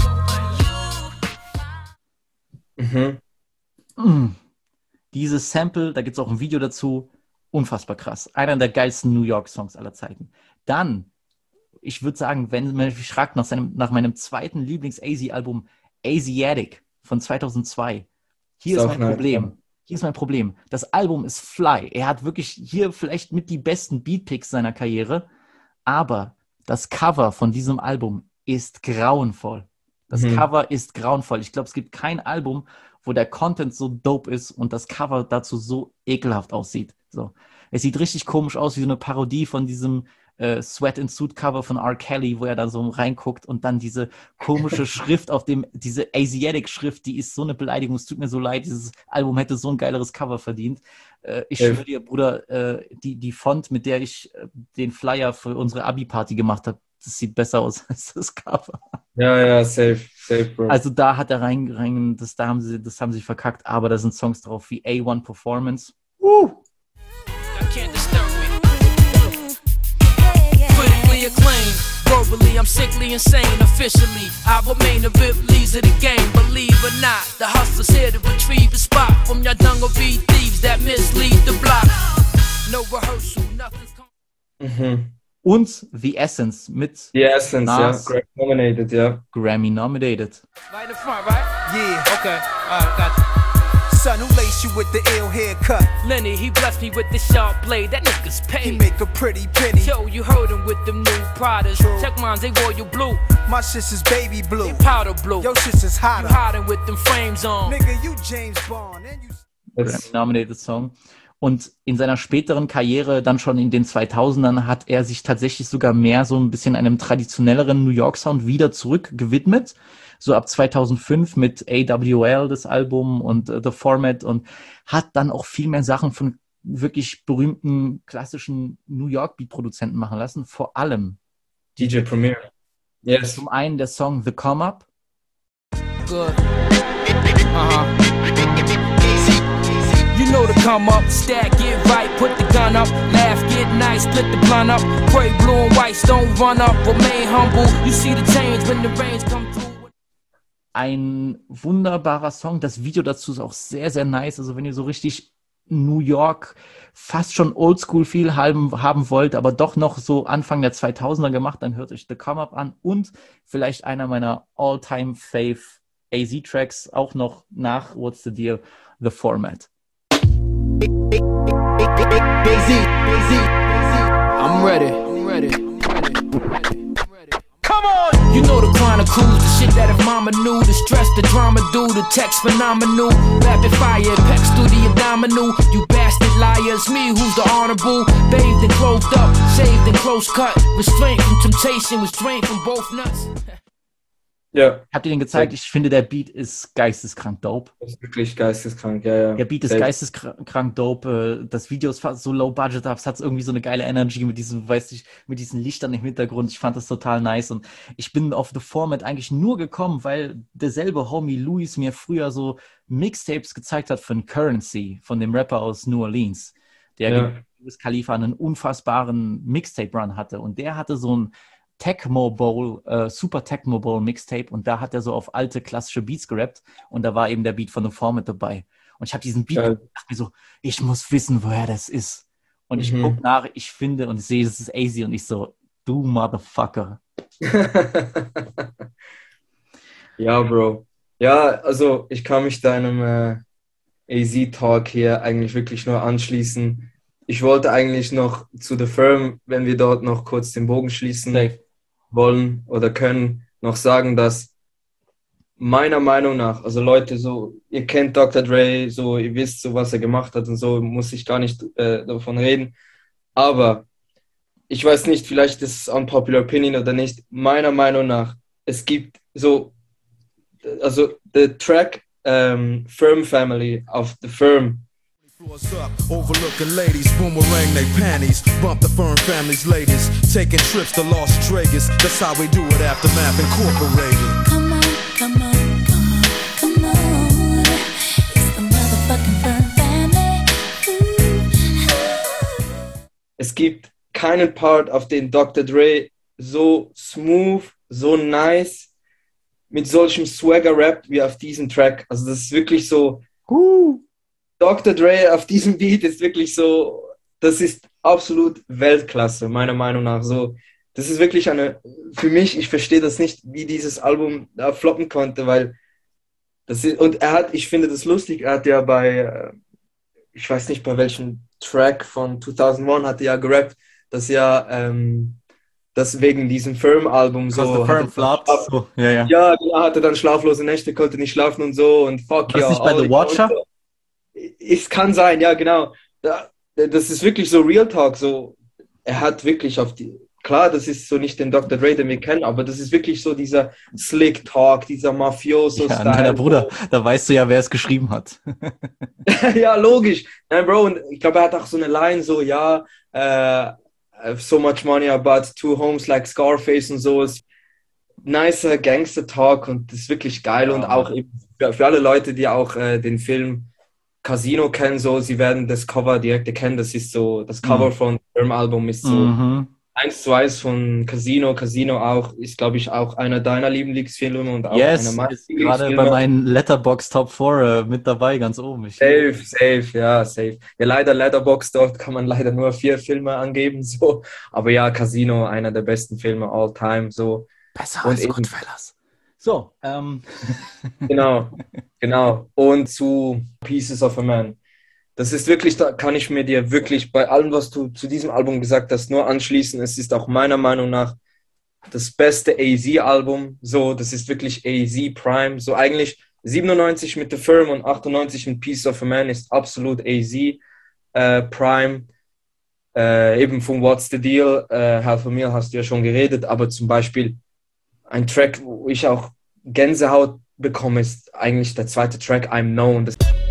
Dieses Sample, da gibt es auch ein Video dazu, unfassbar krass. Einer der geilsten New York Songs aller Zeiten. Dann, ich würde sagen, wenn man mich fragt nach meinem zweiten Lieblings-AZ-Album, Asiatic von 2002, hier ist mein Problem. Hier ist mein Problem. Das Album ist fly. Er hat wirklich hier vielleicht mit die besten Beatpicks seiner Karriere, aber das Cover von diesem Album ist grauenvoll. Das Cover ist grauenvoll. Ich glaube, es gibt kein Album, wo der Content so dope ist und das Cover dazu so ekelhaft aussieht. So. Es sieht richtig komisch aus, wie so eine Parodie von diesem Sweat and Suit Cover von R. Kelly, wo er da so reinguckt und dann diese komische Schrift auf dem, diese Asiatic-Schrift, die ist so eine Beleidigung. Es tut mir so leid, dieses Album hätte so ein geileres Cover verdient. Ich schwöre dir, Bruder, die Font, mit der ich den Flyer für unsere Abi-Party gemacht habe, das sieht besser aus als das Cover. Ja, safe, Bro. Also da hat er das haben sie verkackt, aber da sind Songs drauf wie A1 Performance. I can't disturb me. Critically acclaimed. Verbally, I'm sickly insane. Officially, I remain a Ripley's of the game. Believe or not, the hustler's here to retrieve the spot from your dungaree thieves that mislead the block. No rehearsal, nothing's coming. Und The Essence mit The Essence, Nas. ja. Nominated, ja. Grammy nominated. Right in the front, right? Yeah, Okay, alright, gotcha. son, who laced you with the ill haircut? Lenny, he blessed me with the sharp blade. That nigga's He paid. make a pretty penny. Yo, you heard him with them new Pradas. Check mines, they royal blue. My shit's is baby blue. They powder blue. Your shit's is You hotter. hiding with them frames on. Nigga, you James Bond. And you... Grammy nominated Song. Und in seiner späteren Karriere, dann schon in den 2000ern, hat er sich tatsächlich sogar mehr so ein bisschen einem traditionelleren New York Sound wieder zurückgewidmet. So ab 2005 mit AWL, das Album, und The Format, und hat dann auch viel mehr Sachen von wirklich berühmten klassischen New York Beat-Produzenten machen lassen. Vor allem DJ Premier. Yes. zum einen der Song The Come Up. Good. You know to come up, stack, get right, put the gun up, laugh, get nice, split the blunt up, pray blue and whites, don't run up, remain humble, you see the change when the rains come through. Ein wunderbarer Song. Das Video dazu ist auch sehr, sehr nice. Also wenn ihr so richtig New York, fast schon Oldschool-Feel haben wollt, aber doch noch so Anfang der 2000er gemacht, dann hört euch The Come Up an und vielleicht einer meiner All-Time-Fave AZ-Tracks, auch noch nach What's the Deal, The Format. I'm ready. Come on! You know the chronic cruise, the shit that if mama knew the stress, the drama do, the text phenomenal. Rapid fire, pecs through the abdominal. You bastard liars, me who's the honorable. Bathed and clothed up, saved and close cut. Restraint from temptation, restraint from both nuts. Ja, Habt ihr den gezeigt? Ich finde, der Beat ist geisteskrank dope. das ist wirklich geisteskrank, ja. Der Beat ist geisteskrank dope. Das Video ist fast so low budget, aber es hat irgendwie so eine geile Energy mit diesem, weiß ich, mit diesen Lichtern im Hintergrund. Ich fand das total nice und ich bin auf The Format eigentlich nur gekommen, weil derselbe Homie Luis mir früher so Mixtapes gezeigt hat von Currency, von dem Rapper aus New Orleans, der gegen Wiz Khalifa einen unfassbaren Mixtape-Run hatte und der hatte so ein Tecmo Bowl, Super Tecmo Bowl Mixtape und da hat er so auf alte klassische Beats gerappt und da war eben der Beat von The Format dabei. Und ich habe diesen Beat gedacht, mir so, ich muss wissen, woher das ist. Und ich gucke nach, ich finde und ich sehe, das ist AZ und ich so, du Motherfucker. Ja, Bro. Ja, also ich kann mich deinem AZ-Talk hier eigentlich wirklich nur anschließen. Ich wollte eigentlich noch zu The Firm, wenn wir dort noch kurz den Bogen schließen wollen oder können, noch sagen, dass meiner Meinung nach, also Leute, so, ihr kennt Dr. Dre, so, ihr wisst so, was er gemacht hat und so, muss ich gar nicht davon reden, aber ich weiß nicht, vielleicht ist es unpopular opinion oder nicht, meiner Meinung nach, es gibt so, also the track Firm Family auf The Firm. Floors up, overlooking ladies, boomerang they panties, bump the Firm family's ladies, taking trips to Las Vegas, that's how we do it, Aftermath Incorporated. Come on, come on, come on, come on. It's the motherfucking Firm family. Es gibt keinen Part, auf den Dr. Dre so smooth, so nice, mit solchem Swagger rappt wie auf diesem Track. Also das ist wirklich so... Dr. Dre auf diesem Beat ist wirklich so, das ist absolut Weltklasse, meiner Meinung nach. So, das ist wirklich für mich, ich verstehe das nicht, wie dieses Album da floppen konnte, weil das ist, und ich finde das lustig, er hat ja ich weiß nicht bei welchem Track von 2001 hat er ja gerappt, dass das wegen diesem Firm-Album so... Firm flopped. So, ja. Ja, genau, hatte dann schlaflose Nächte, konnte nicht schlafen und so und fuck ja. Das nicht bei The Watcher? Es kann sein, ja, genau. Das ist wirklich so Real Talk. So, er hat wirklich klar, das ist so nicht den Dr. Dre, den wir kennen, aber das ist wirklich so dieser Slick Talk, dieser Mafioso-Style. Ja, nein, Bruder, da weißt du ja, wer es geschrieben hat. Ja, logisch. Nein, Bro, und ich glaube, er hat auch so eine Line, so, ja, so much money about two homes like Scarface und so. Ist nicer Gangster-Talk und das ist wirklich geil und auch eben für alle Leute, die auch den Film Casino kennen, so, sie werden das Cover direkt erkennen, das ist so, das Cover von dem Album ist so 1:1 von Casino. Casino auch, ist glaube ich auch einer deiner Lieblingsfilme und auch einer meiner ist gerade bei meinen Letterboxd Top 4 mit dabei, ganz oben. Safe. Ja, leider Letterboxd, dort kann man leider nur 4 Filme angeben, so, aber ja, Casino, einer der besten Filme all time, so. Besser als Goodfellas. So, Genau. Und zu Pieces of a Man. Das ist wirklich, da kann ich mir dir wirklich bei allem, was du zu diesem Album gesagt hast, nur anschließen. Es ist auch meiner Meinung nach das beste AZ-Album. So, das ist wirklich AZ Prime. So eigentlich 97 mit The Firm und 98 mit Pieces of a Man ist absolut AZ Prime. Eben von What's the Deal, Half a Meal hast du ja schon geredet, aber zum Beispiel ein Track, wo ich auch Gänsehaut bekomme, ist eigentlich der zweite Track, I'm Known.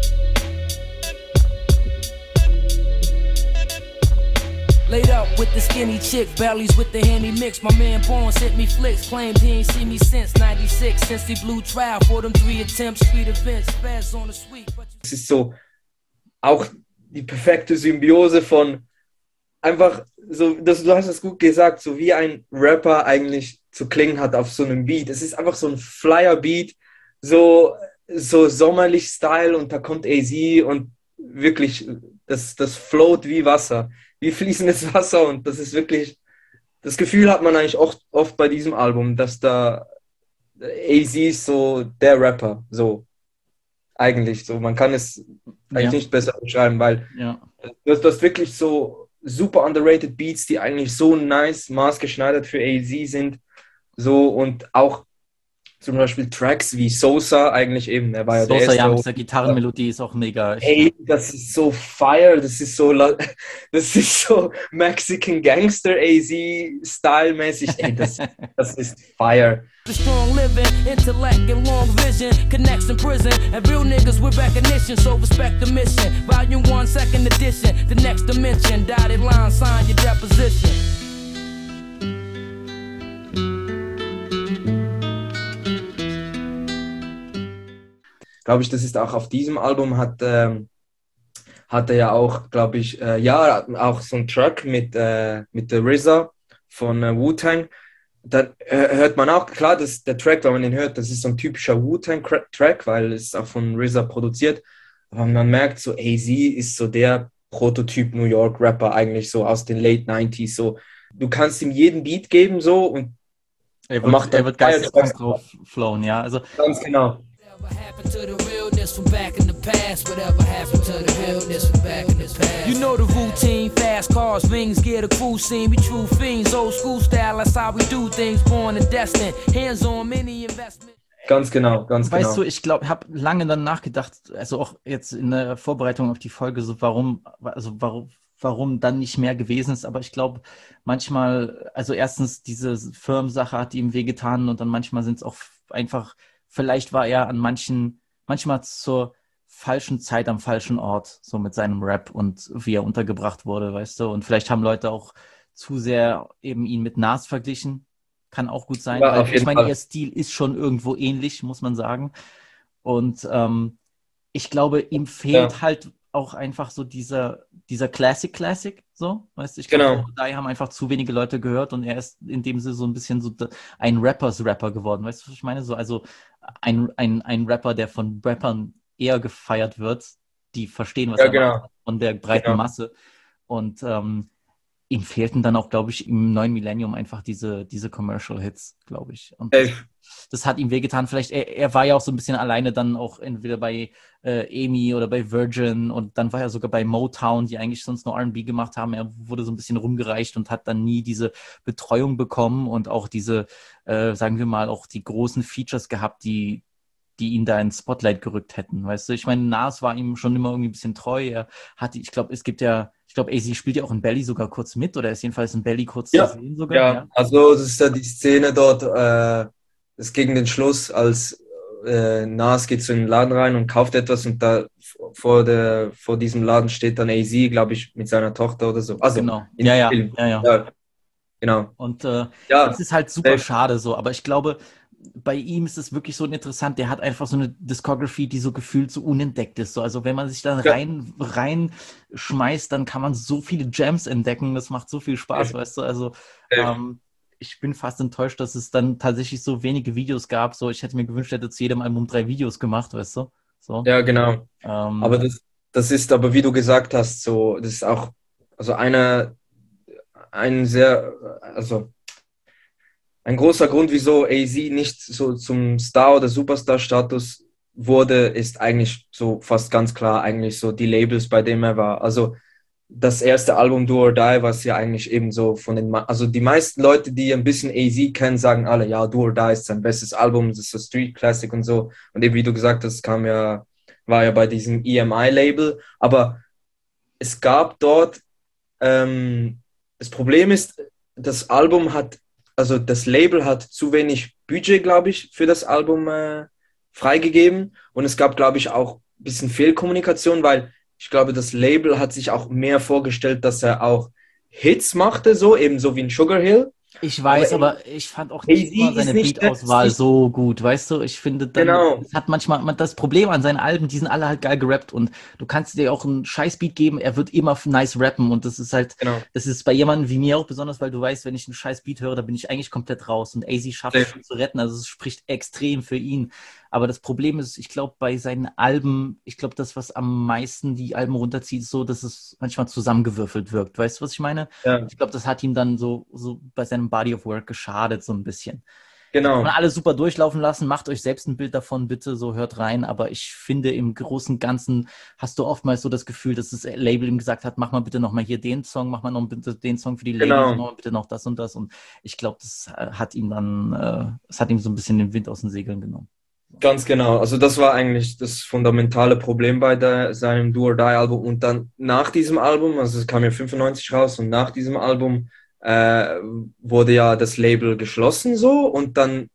Laid up with the skinny chick, bellies with the Henny mix. My man Bones hit me flicks, claimed he ain't seen me since 96, since he blew trial for them 3 attempts, street events, fast on the sweet. Es ist so auch die perfekte Symbiose von einfach so, du hast es gut gesagt, so wie ein Rapper eigentlich zu klingen hat auf so einem Beat. Es ist einfach so ein Flyer-Beat, so sommerlich Style und da kommt AZ und wirklich, das float wie Wasser, wie fließendes Wasser und das ist wirklich, das Gefühl hat man eigentlich oft bei diesem Album, dass da AZ ist so der Rapper, so eigentlich, so man kann es eigentlich nicht besser beschreiben, weil du hast wirklich so super underrated Beats, die eigentlich so nice maßgeschneidert für AZ sind. So und auch zum Beispiel Tracks wie Sosa, eigentlich eben, er war ja der Sosa, erste. ja, mit der Gitarrenmelodie ist auch mega. Ey, das ist so fire, das ist so Mexican Gangster AZ-Style mäßig. Ey, das ist fire. The strong living, intellect and long vision connects in prison and real niggas with recognition, so respect the mission. Volume 1, second edition, the next dimension. Dotted line, sign your deposition. Glaube ich, das ist auch auf diesem Album hat er ja auch, glaube ich, ja, auch so ein Track mit der RZA von Wu-Tang. Da hört man auch, klar, der Track, wenn man den hört, das ist so ein typischer Wu-Tang-Track, weil es auch von RZA produziert. Aber man merkt so, AZ ist so der Prototyp New York-Rapper eigentlich so aus den Late 90s. So, du kannst ihm jeden Beat geben so und er wird geisteskrank drauf flowen, ja. Also, ganz genau. Whatever happened to the realness from back in the past? Whatever happened to the realness from back in the past? You know the routine, fast cars, rings, gear, the crew scene. We true fiends, old school style, that's how we do things. Born and destined, hands on many investment. Ganz genau, ganz genau. weißt du, ich glaube, habe lange dann nachgedacht, also auch jetzt in der Vorbereitung auf die Folge, so warum dann nicht mehr gewesen ist. Aber ich glaube, manchmal, also erstens, diese Firmensache hat ihm wehgetan und dann manchmal sind es auch einfach, vielleicht war er manchmal zur falschen Zeit am falschen Ort, so mit seinem Rap und wie er untergebracht wurde, weißt du. Und vielleicht haben Leute auch zu sehr eben ihn mit Nas verglichen. Kann auch gut sein, Ja, weil auf jeden ich meine, Fall. ihr Stil ist schon irgendwo ähnlich, muss man sagen. Und ich glaube, ihm fehlt halt auch einfach so dieser Classic, so, weißt du, ich glaube, Genau. da haben einfach zu wenige Leute gehört und er ist in dem Sinne so ein bisschen so ein Rapper geworden, weißt du, was ich meine? So, also ein Rapper, der von Rappern eher gefeiert wird, die verstehen, was Ja, er genau. macht, von der breiten Genau. Masse. Und ihm fehlten dann auch, glaube ich, im neuen Millennium einfach diese Commercial Hits, glaube ich. Und das hat ihm wehgetan. Vielleicht, er war ja auch so ein bisschen alleine dann auch entweder bei EMI oder bei Virgin und dann war er sogar bei Motown, die eigentlich sonst nur R&B gemacht haben. Er wurde so ein bisschen rumgereicht und hat dann nie diese Betreuung bekommen und auch diese, sagen wir mal, auch die großen Features gehabt, die ihn da ins Spotlight gerückt hätten, weißt du? Ich meine, Nas war ihm schon immer irgendwie ein bisschen treu. Er hatte, ich glaube, AZ spielt ja auch in Belly sogar kurz mit oder ist jedenfalls in Belly kurz Ja. zu sehen sogar. Ja, also das ist ja die Szene dort, das ist gegen den Schluss, als Nas geht so in den Laden rein und kauft etwas und da vor diesem Laden steht dann AZ, glaube ich, mit seiner Tochter oder so. Also Genau. in Ja. dem Film. Ja. Ja, genau. Und Ja, das ist halt super safe. schade so, aber ich glaube, bei ihm ist es wirklich so interessant, der hat einfach so eine Discography, die so gefühlt so unentdeckt ist. So. Also wenn man sich da Ja. reinschmeißt, dann kann man so viele Gems entdecken, das macht so viel Spaß, weißt du, also ich bin fast enttäuscht, dass es dann tatsächlich so wenige Videos gab, so ich hätte mir gewünscht, er hätte zu jedem Album 3 Videos gemacht, weißt du, so. Ja, genau. Aber das ist aber, wie du gesagt hast, so, das ist auch, also ein großer Grund, wieso AZ nicht so zum Star- oder Superstar-Status wurde, ist eigentlich so fast ganz klar eigentlich so die Labels, bei denen er war. Also das erste Album Do or Die, was ja eigentlich eben so also die meisten Leute, die ein bisschen AZ kennen, sagen alle, ja, Do or Die ist sein bestes Album, das ist so Street Classic und so. Und eben wie du gesagt hast, war ja bei diesem EMI-Label. Aber es gab dort, das Problem ist, das Label hat zu wenig Budget, glaube ich, für das Album freigegeben. Und es gab, glaube ich, auch ein bisschen Fehlkommunikation, weil ich glaube, das Label hat sich auch mehr vorgestellt, dass er auch Hits machte, so ebenso wie in Sugar Hill. Ich weiß, aber ich fand auch nicht immer seine Beat-Auswahl so gut, weißt du? Ich finde dann, es hat manchmal das Problem an seinen Alben, die sind alle halt geil gerappt und du kannst dir auch einen Scheiß-Beat geben, er wird immer nice rappen und das ist halt, das ist bei jemandem wie mir auch besonders, weil du weißt, wenn ich einen Scheiß-Beat höre, da bin ich eigentlich komplett raus und AZ schafft es schon zu retten, also es spricht extrem für ihn. Aber das Problem ist, ich glaube, bei seinen Alben, das, was am meisten die Alben runterzieht, ist so, dass es manchmal zusammengewürfelt wirkt. Weißt du, was ich meine? Ja. Ich glaube, das hat ihm dann so bei seinem Body of Work geschadet, so ein bisschen. Genau. Kann man alle super durchlaufen lassen, macht euch selbst ein Bild davon, bitte, so hört rein, aber ich finde, im Großen und Ganzen hast du oftmals so das Gefühl, dass das Label ihm gesagt hat, mach mal bitte nochmal hier den Song, mach mal noch bitte den Song für die Ladies, Genau. mach mal bitte noch das und das, und ich glaube, das hat ihm dann, es hat ihm so ein bisschen den Wind aus den Segeln genommen. Ganz genau. Also das war eigentlich das fundamentale Problem bei seinem Do or Die Album. Und dann nach diesem Album, also es kam ja 95 raus, und nach diesem Album wurde ja das Label geschlossen so, und dann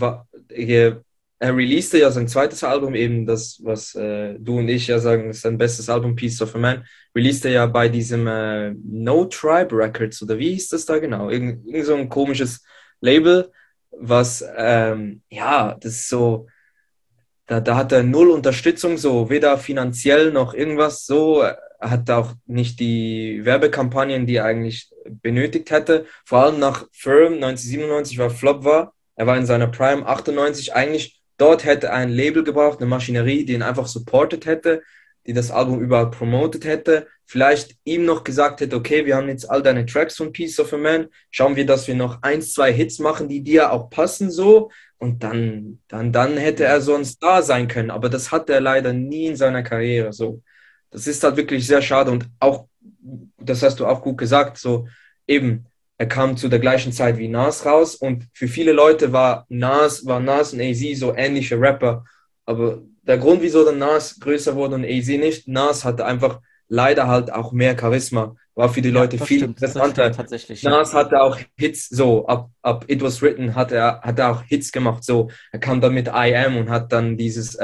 er releaste ja sein zweites Album, eben das, was du und ich ja sagen, ist sein bestes Album, Piece of a Man, releaste ja bei diesem No Tribe Records, oder wie hieß das da genau? Irgend so ein komisches Label, was, ja, das ist so, da hat er null Unterstützung, so weder finanziell noch irgendwas, so. Er hat auch nicht die Werbekampagnen, die er eigentlich benötigt hätte. Vor allem nach Firm 1997, weil Flop war. Er war in seiner Prime 98. Eigentlich dort hätte er ein Label gebraucht, eine Maschinerie, die ihn einfach supportet hätte, die das Album überall promotet hätte. Vielleicht ihm noch gesagt hätte, okay, wir haben jetzt all deine Tracks von Piece of a Man. Schauen wir, dass wir noch 1, 2 Hits machen, die dir auch passen, so. Und dann hätte er so ein Star sein können. Aber das hatte er leider nie in seiner Karriere, so. Das ist halt wirklich sehr schade, und auch, das hast du auch gut gesagt, so eben, er kam zu der gleichen Zeit wie Nas raus, und für viele Leute war Nas und AZ so ähnliche Rapper, aber der Grund, wieso der Nas größer wurde und AZ nicht, Nas hatte einfach leider halt auch mehr Charisma, war für die Leute viel interessanter. Tatsächlich. Nas hatte auch Hits, so ab It Was Written hat er auch Hits gemacht, so, er kam dann mit I Am und hat dann dieses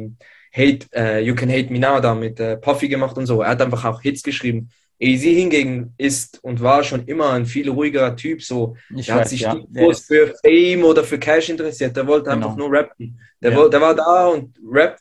You Can Hate Me Now da mit Puffy gemacht und so. Er hat einfach auch Hits geschrieben. AZ hingegen ist und war schon immer ein viel ruhigerer Typ. So. Er hat sich nicht groß für Fame oder für Cash interessiert. Der wollte einfach nur rappen. Der war da und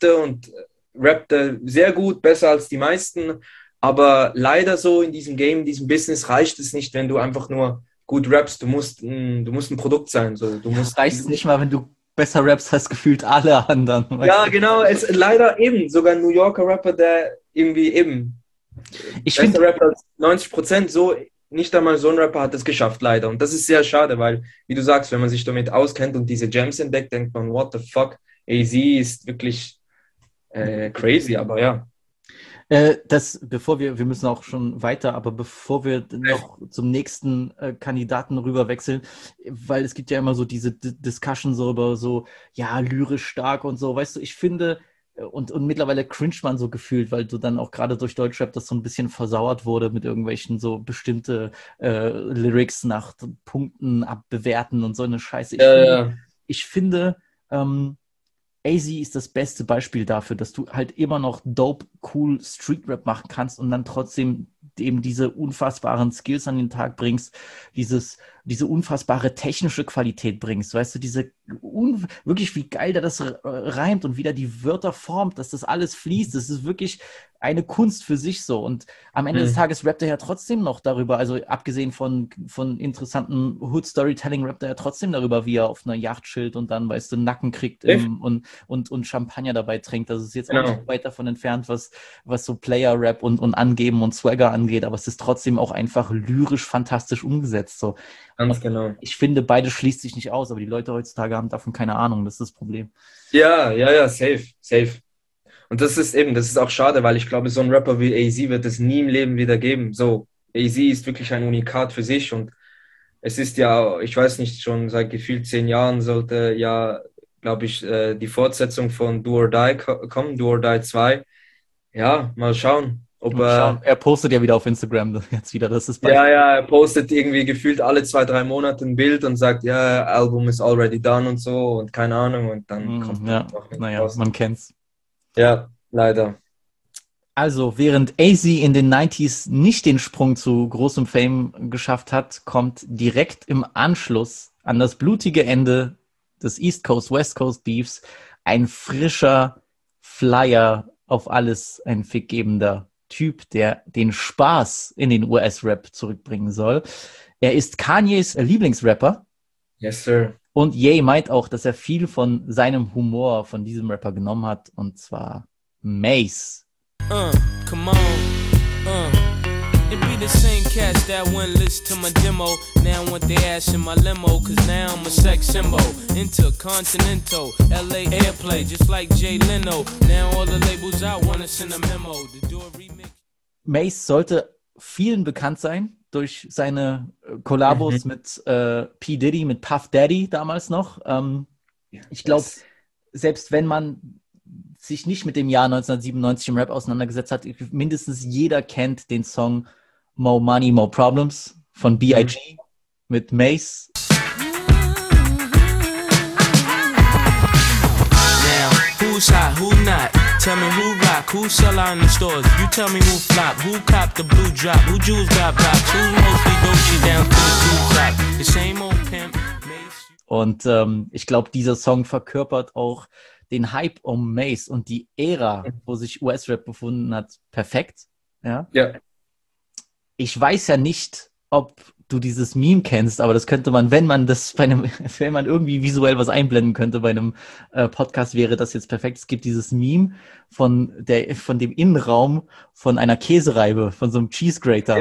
rappte sehr gut, besser als die meisten. Aber leider so in diesem Game, in diesem Business reicht es nicht, wenn du einfach nur gut rappst. Du musst ein Produkt sein. So. Reicht es nicht mal, wenn du besser rappst als gefühlt alle anderen. Ja, genau. Es leider eben sogar ein New Yorker Rapper, der irgendwie eben bester Rapper als 90%, so nicht einmal so ein Rapper hat es geschafft, leider. Und das ist sehr schade, weil, wie du sagst, wenn man sich damit auskennt und diese Gems entdeckt, denkt man, what the fuck, AZ ist wirklich crazy, aber ja. Wir müssen auch schon weiter, aber bevor wir noch zum nächsten Kandidaten rüber wechseln, weil es gibt ja immer so diese Discussion so über so, ja, lyrisch stark und so, weißt du, ich finde, und mittlerweile cringet man so gefühlt, weil du dann auch gerade durch Deutschrap das so ein bisschen versauert wurde mit irgendwelchen so bestimmte Lyrics nach Punkten abbewerten und so eine Scheiße. Ich finde, AZ ist das beste Beispiel dafür, dass du halt immer noch dope, cool Street-Rap machen kannst und dann trotzdem eben diese unfassbaren Skills an den Tag bringst, diese unfassbare technische Qualität bringst, weißt du, wirklich wie geil der das reimt und wie der die Wörter formt, dass das alles fließt, das ist wirklich eine Kunst für sich so, und am Ende des Tages rappt er ja trotzdem noch darüber, also abgesehen von interessanten Hood-Storytelling rappt er ja trotzdem darüber, wie er auf einer Yacht chillt und dann, weißt du, Nacken kriegt und Champagner dabei trinkt, das ist jetzt auch nicht weit davon entfernt, was so Player-Rap und Angeben und Swagger angeht, aber es ist trotzdem auch einfach lyrisch fantastisch umgesetzt, so. Ganz genau. Ich finde, beides schließt sich nicht aus, aber die Leute heutzutage haben davon keine Ahnung, das ist das Problem. Ja, safe. Und das ist auch schade, weil ich glaube, so ein Rapper wie AZ wird es nie im Leben wieder geben. So, AZ ist wirklich ein Unikat für sich, und es ist ja, ich weiß nicht, schon seit gefühlt 10 Jahren sollte ja, glaube ich, die Fortsetzung von Do or Die kommen, Do or Die 2. Ja, mal schauen. Er postet ja wieder auf Instagram jetzt wieder, das ist er postet irgendwie gefühlt alle 2, 3 Monate ein Bild und sagt, ja, Album is already done und so und keine Ahnung, und dann kommt raus. Man kennt's. Ja, leider. Also, während AZ in den 90s nicht den Sprung zu großem Fame geschafft hat, kommt direkt im Anschluss an das blutige Ende des East Coast-West Coast Beefs ein frischer Flyer auf alles, ein fickgebender Typ, der den Spaß in den US-Rap zurückbringen soll. Er ist Kanyes Lieblingsrapper. Yes, sir. Und Ye meint auch, dass er viel von seinem Humor von diesem Rapper genommen hat, und zwar Mace. Come on. It be the same cats that wouldn't listen to my demo. Now want their ass in my limo, cause now I'm a sex symbol. Intercontinental, LA airplay, just like Jay Leno. Now all the labels out wanna send a memo. To do a remix. Mace sollte vielen bekannt sein durch seine Kollabos mit P. Diddy, mit Puff Daddy damals noch. Ich glaube, selbst wenn man sich nicht mit dem Jahr 1997 im Rap auseinandergesetzt hat, mindestens jeder kennt den Song More Money, More Problems von B.I.G. mit Mace. Now, who's hot, who not? Tell me who rock, who sell out in the stores. You tell me who flop, who cop the blue drop, who jewels got blocks, who mostly doji down to the blue top. The same old pimp, Mace. Und ich glaube, dieser Song verkörpert auch den Hype um Mace und die Ära, wo sich US-Rap befunden hat, perfekt. Ja. Ich weiß ja nicht, ob du dieses Meme kennst, aber das könnte man, wenn man irgendwie visuell was einblenden könnte bei einem Podcast, wäre das jetzt perfekt. Es gibt dieses Meme von dem Innenraum von einer Käsereibe, von so einem Cheese Grater.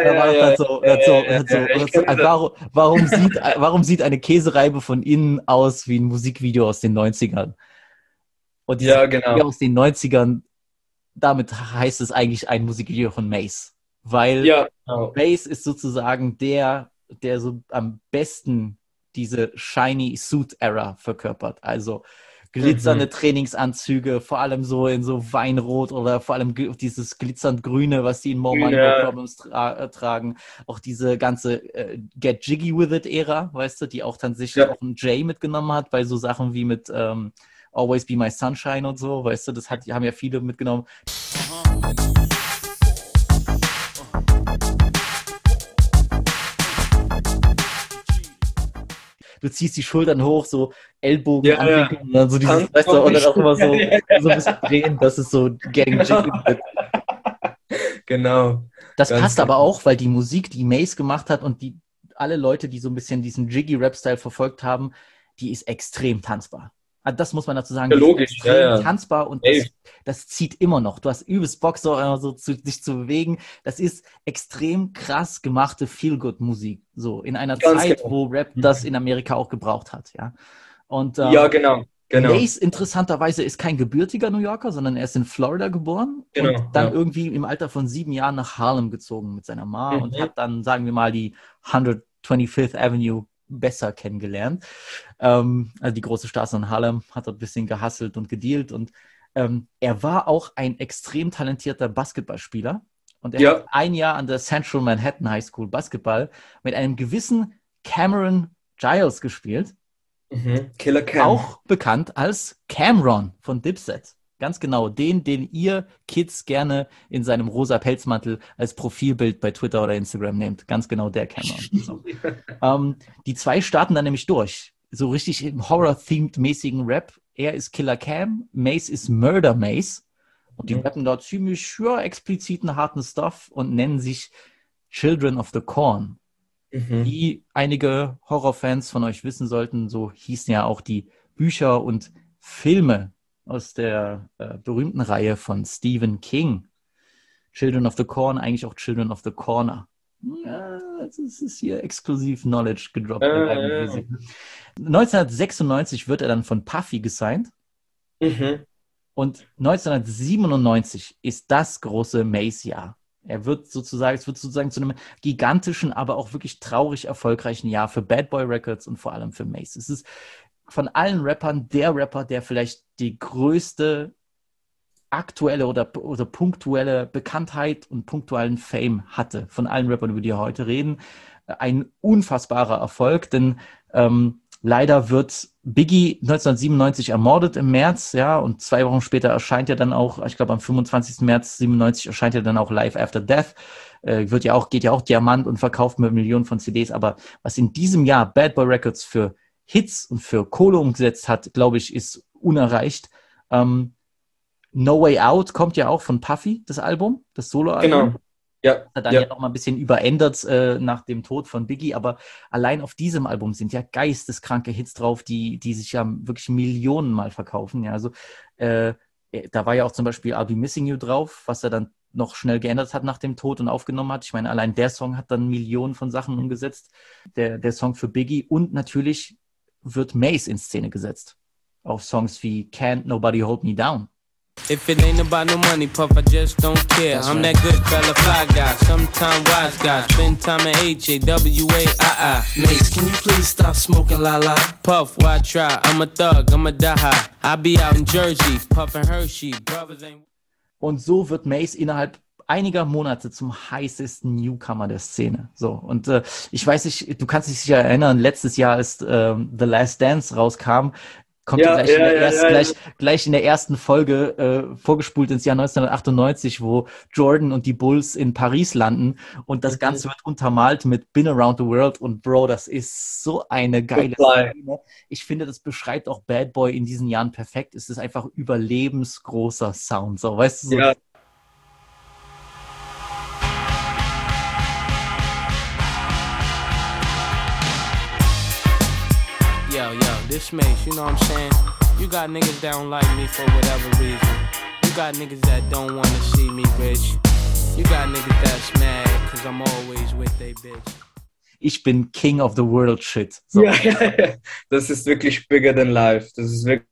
Warum sieht eine Käsereibe von innen aus wie ein Musikvideo aus den 90ern? Und dieses Video aus den 90ern, damit heißt es eigentlich ein Musikvideo von Mace. Weil Mace ist sozusagen der so am besten diese Shiny Suit Era verkörpert. Also glitzernde Trainingsanzüge, vor allem so in so Weinrot oder vor allem dieses glitzernd Grüne, was die in More Money, More Problems tragen. Auch diese ganze Get Jiggy With It Ära, weißt du, die auch tatsächlich auch einen Jay mitgenommen hat, bei so Sachen wie mit Always Be My Sunshine und so, weißt du, haben ja viele mitgenommen. Du ziehst die Schultern hoch, so Ellbogen anwinkeln und dann so dieses, weißt du, und dann auch immer so ein bisschen drehen, dass es so getting jiggy wird. Genau. Das passt aber auch, weil die Musik, die Mace gemacht hat und alle Leute, die so ein bisschen diesen Jiggy-Rap-Style verfolgt haben, die ist extrem tanzbar. Also das muss man dazu sagen. Ja, logisch, extrem tanzbar und das zieht immer noch. Du hast übelst Bock, sich zu bewegen. Das ist extrem krass gemachte Feel-Good-Musik. So in einer Zeit, wo Rap das in Amerika auch gebraucht hat. Ja, und, genau. Mace interessanterweise ist kein gebürtiger New Yorker, sondern er ist in Florida geboren und dann irgendwie im Alter von 7 Jahren nach Harlem gezogen mit seiner Mom und hat dann, sagen wir mal, die 125th Avenue besser kennengelernt. Also die große Straße in Harlem, hat dort ein bisschen gehustelt und gedealt und er war auch ein extrem talentierter Basketballspieler und er hat ein Jahr an der Central Manhattan High School Basketball mit einem gewissen Cameron Giles gespielt. Killer Cam. Auch bekannt als Cam'ron von Dipset. Ganz genau, den ihr Kids gerne in seinem rosa Pelzmantel als Profilbild bei Twitter oder Instagram nehmt. Ganz genau der Cam'ron. Die zwei starten dann nämlich durch. So richtig im Horror-themed mäßigen Rap. Er ist Killer Cam, Mace ist Murder Mace. Und die rappen dort ziemlich expliziten, harten Stuff und nennen sich Children of the Corn. Wie einige Horrorfans von euch wissen sollten, so hießen ja auch die Bücher und Filme aus der berühmten Reihe von Stephen King. Children of the Corn, eigentlich auch Children of the Corner. Ja, das ist hier exklusiv Knowledge gedroppt. 1996 wird er dann von Puffy gesigned. Und 1997 ist das große Mace-Jahr. Es wird sozusagen zu einem gigantischen, aber auch wirklich traurig erfolgreichen Jahr für Bad Boy Records und vor allem für Mace. Es ist von allen Rappern der Rapper, der vielleicht die größte aktuelle oder punktuelle Bekanntheit und punktuellen Fame hatte. Von allen Rappern, über die wir heute reden. Ein unfassbarer Erfolg, denn leider wird Biggie 1997 ermordet im März, ja, und 2 Wochen später erscheint er dann auch, ich glaube am 25. März 97 erscheint er dann auch Live After Death. Geht ja auch Diamant und verkauft mit Millionen von CDs, aber was in diesem Jahr Bad Boy Records für Hits und für Kohle umgesetzt hat, glaube ich, ist unerreicht. No Way Out kommt ja auch von Puffy, das Album, das Soloalbum. Genau. Ja. Hat dann ja noch mal ein bisschen überändert nach dem Tod von Biggie, aber allein auf diesem Album sind ja geisteskranke Hits drauf, die sich ja wirklich Millionen mal verkaufen. Ja, also da war ja auch zum Beispiel I'll Be Missing You drauf, was er dann noch schnell geändert hat nach dem Tod und aufgenommen hat. Ich meine, allein der Song hat dann Millionen von Sachen umgesetzt. Der Song für Biggie. Und natürlich wird Mace in Szene gesetzt. Auf Songs wie Can't Nobody Hold Me Down. If it ain't about no money, Puff, I just don't care. I'm that good fella, fly guy, sometime wise guy. Spend time at H-A-W-A-I-I. Mace, can you please stop smoking la la? Puff, why try? I'm a thug, I'm a die high. I be out in Jersey, Puff and Hershey. Brothers ain't... Und so wird Mace innerhalb einiger Monate zum heißesten Newcomer der Szene. So, und ich weiß nicht, du kannst dich sicher erinnern, letztes Jahr, als The Last Dance rauskam, kommt gleich in der ersten Folge vorgespult ins Jahr 1998, wo Jordan und die Bulls in Paris landen und das Ganze wird untermalt mit Been Around the World und Bro, das ist so eine geile Szene. Ich finde, das beschreibt auch Bad Boy in diesen Jahren perfekt. Es ist einfach überlebensgroßer Sound, so, weißt du? So. Ja. Yo, this Mace, you know what I'm saying? You got niggas that don't like me for whatever reason. You got niggas that don't wanna see me rich. You got niggas that's mad, cause I'm always with they bitch. Ich bin King of the World Shit. So. Ja. Das ist wirklich bigger than life. Das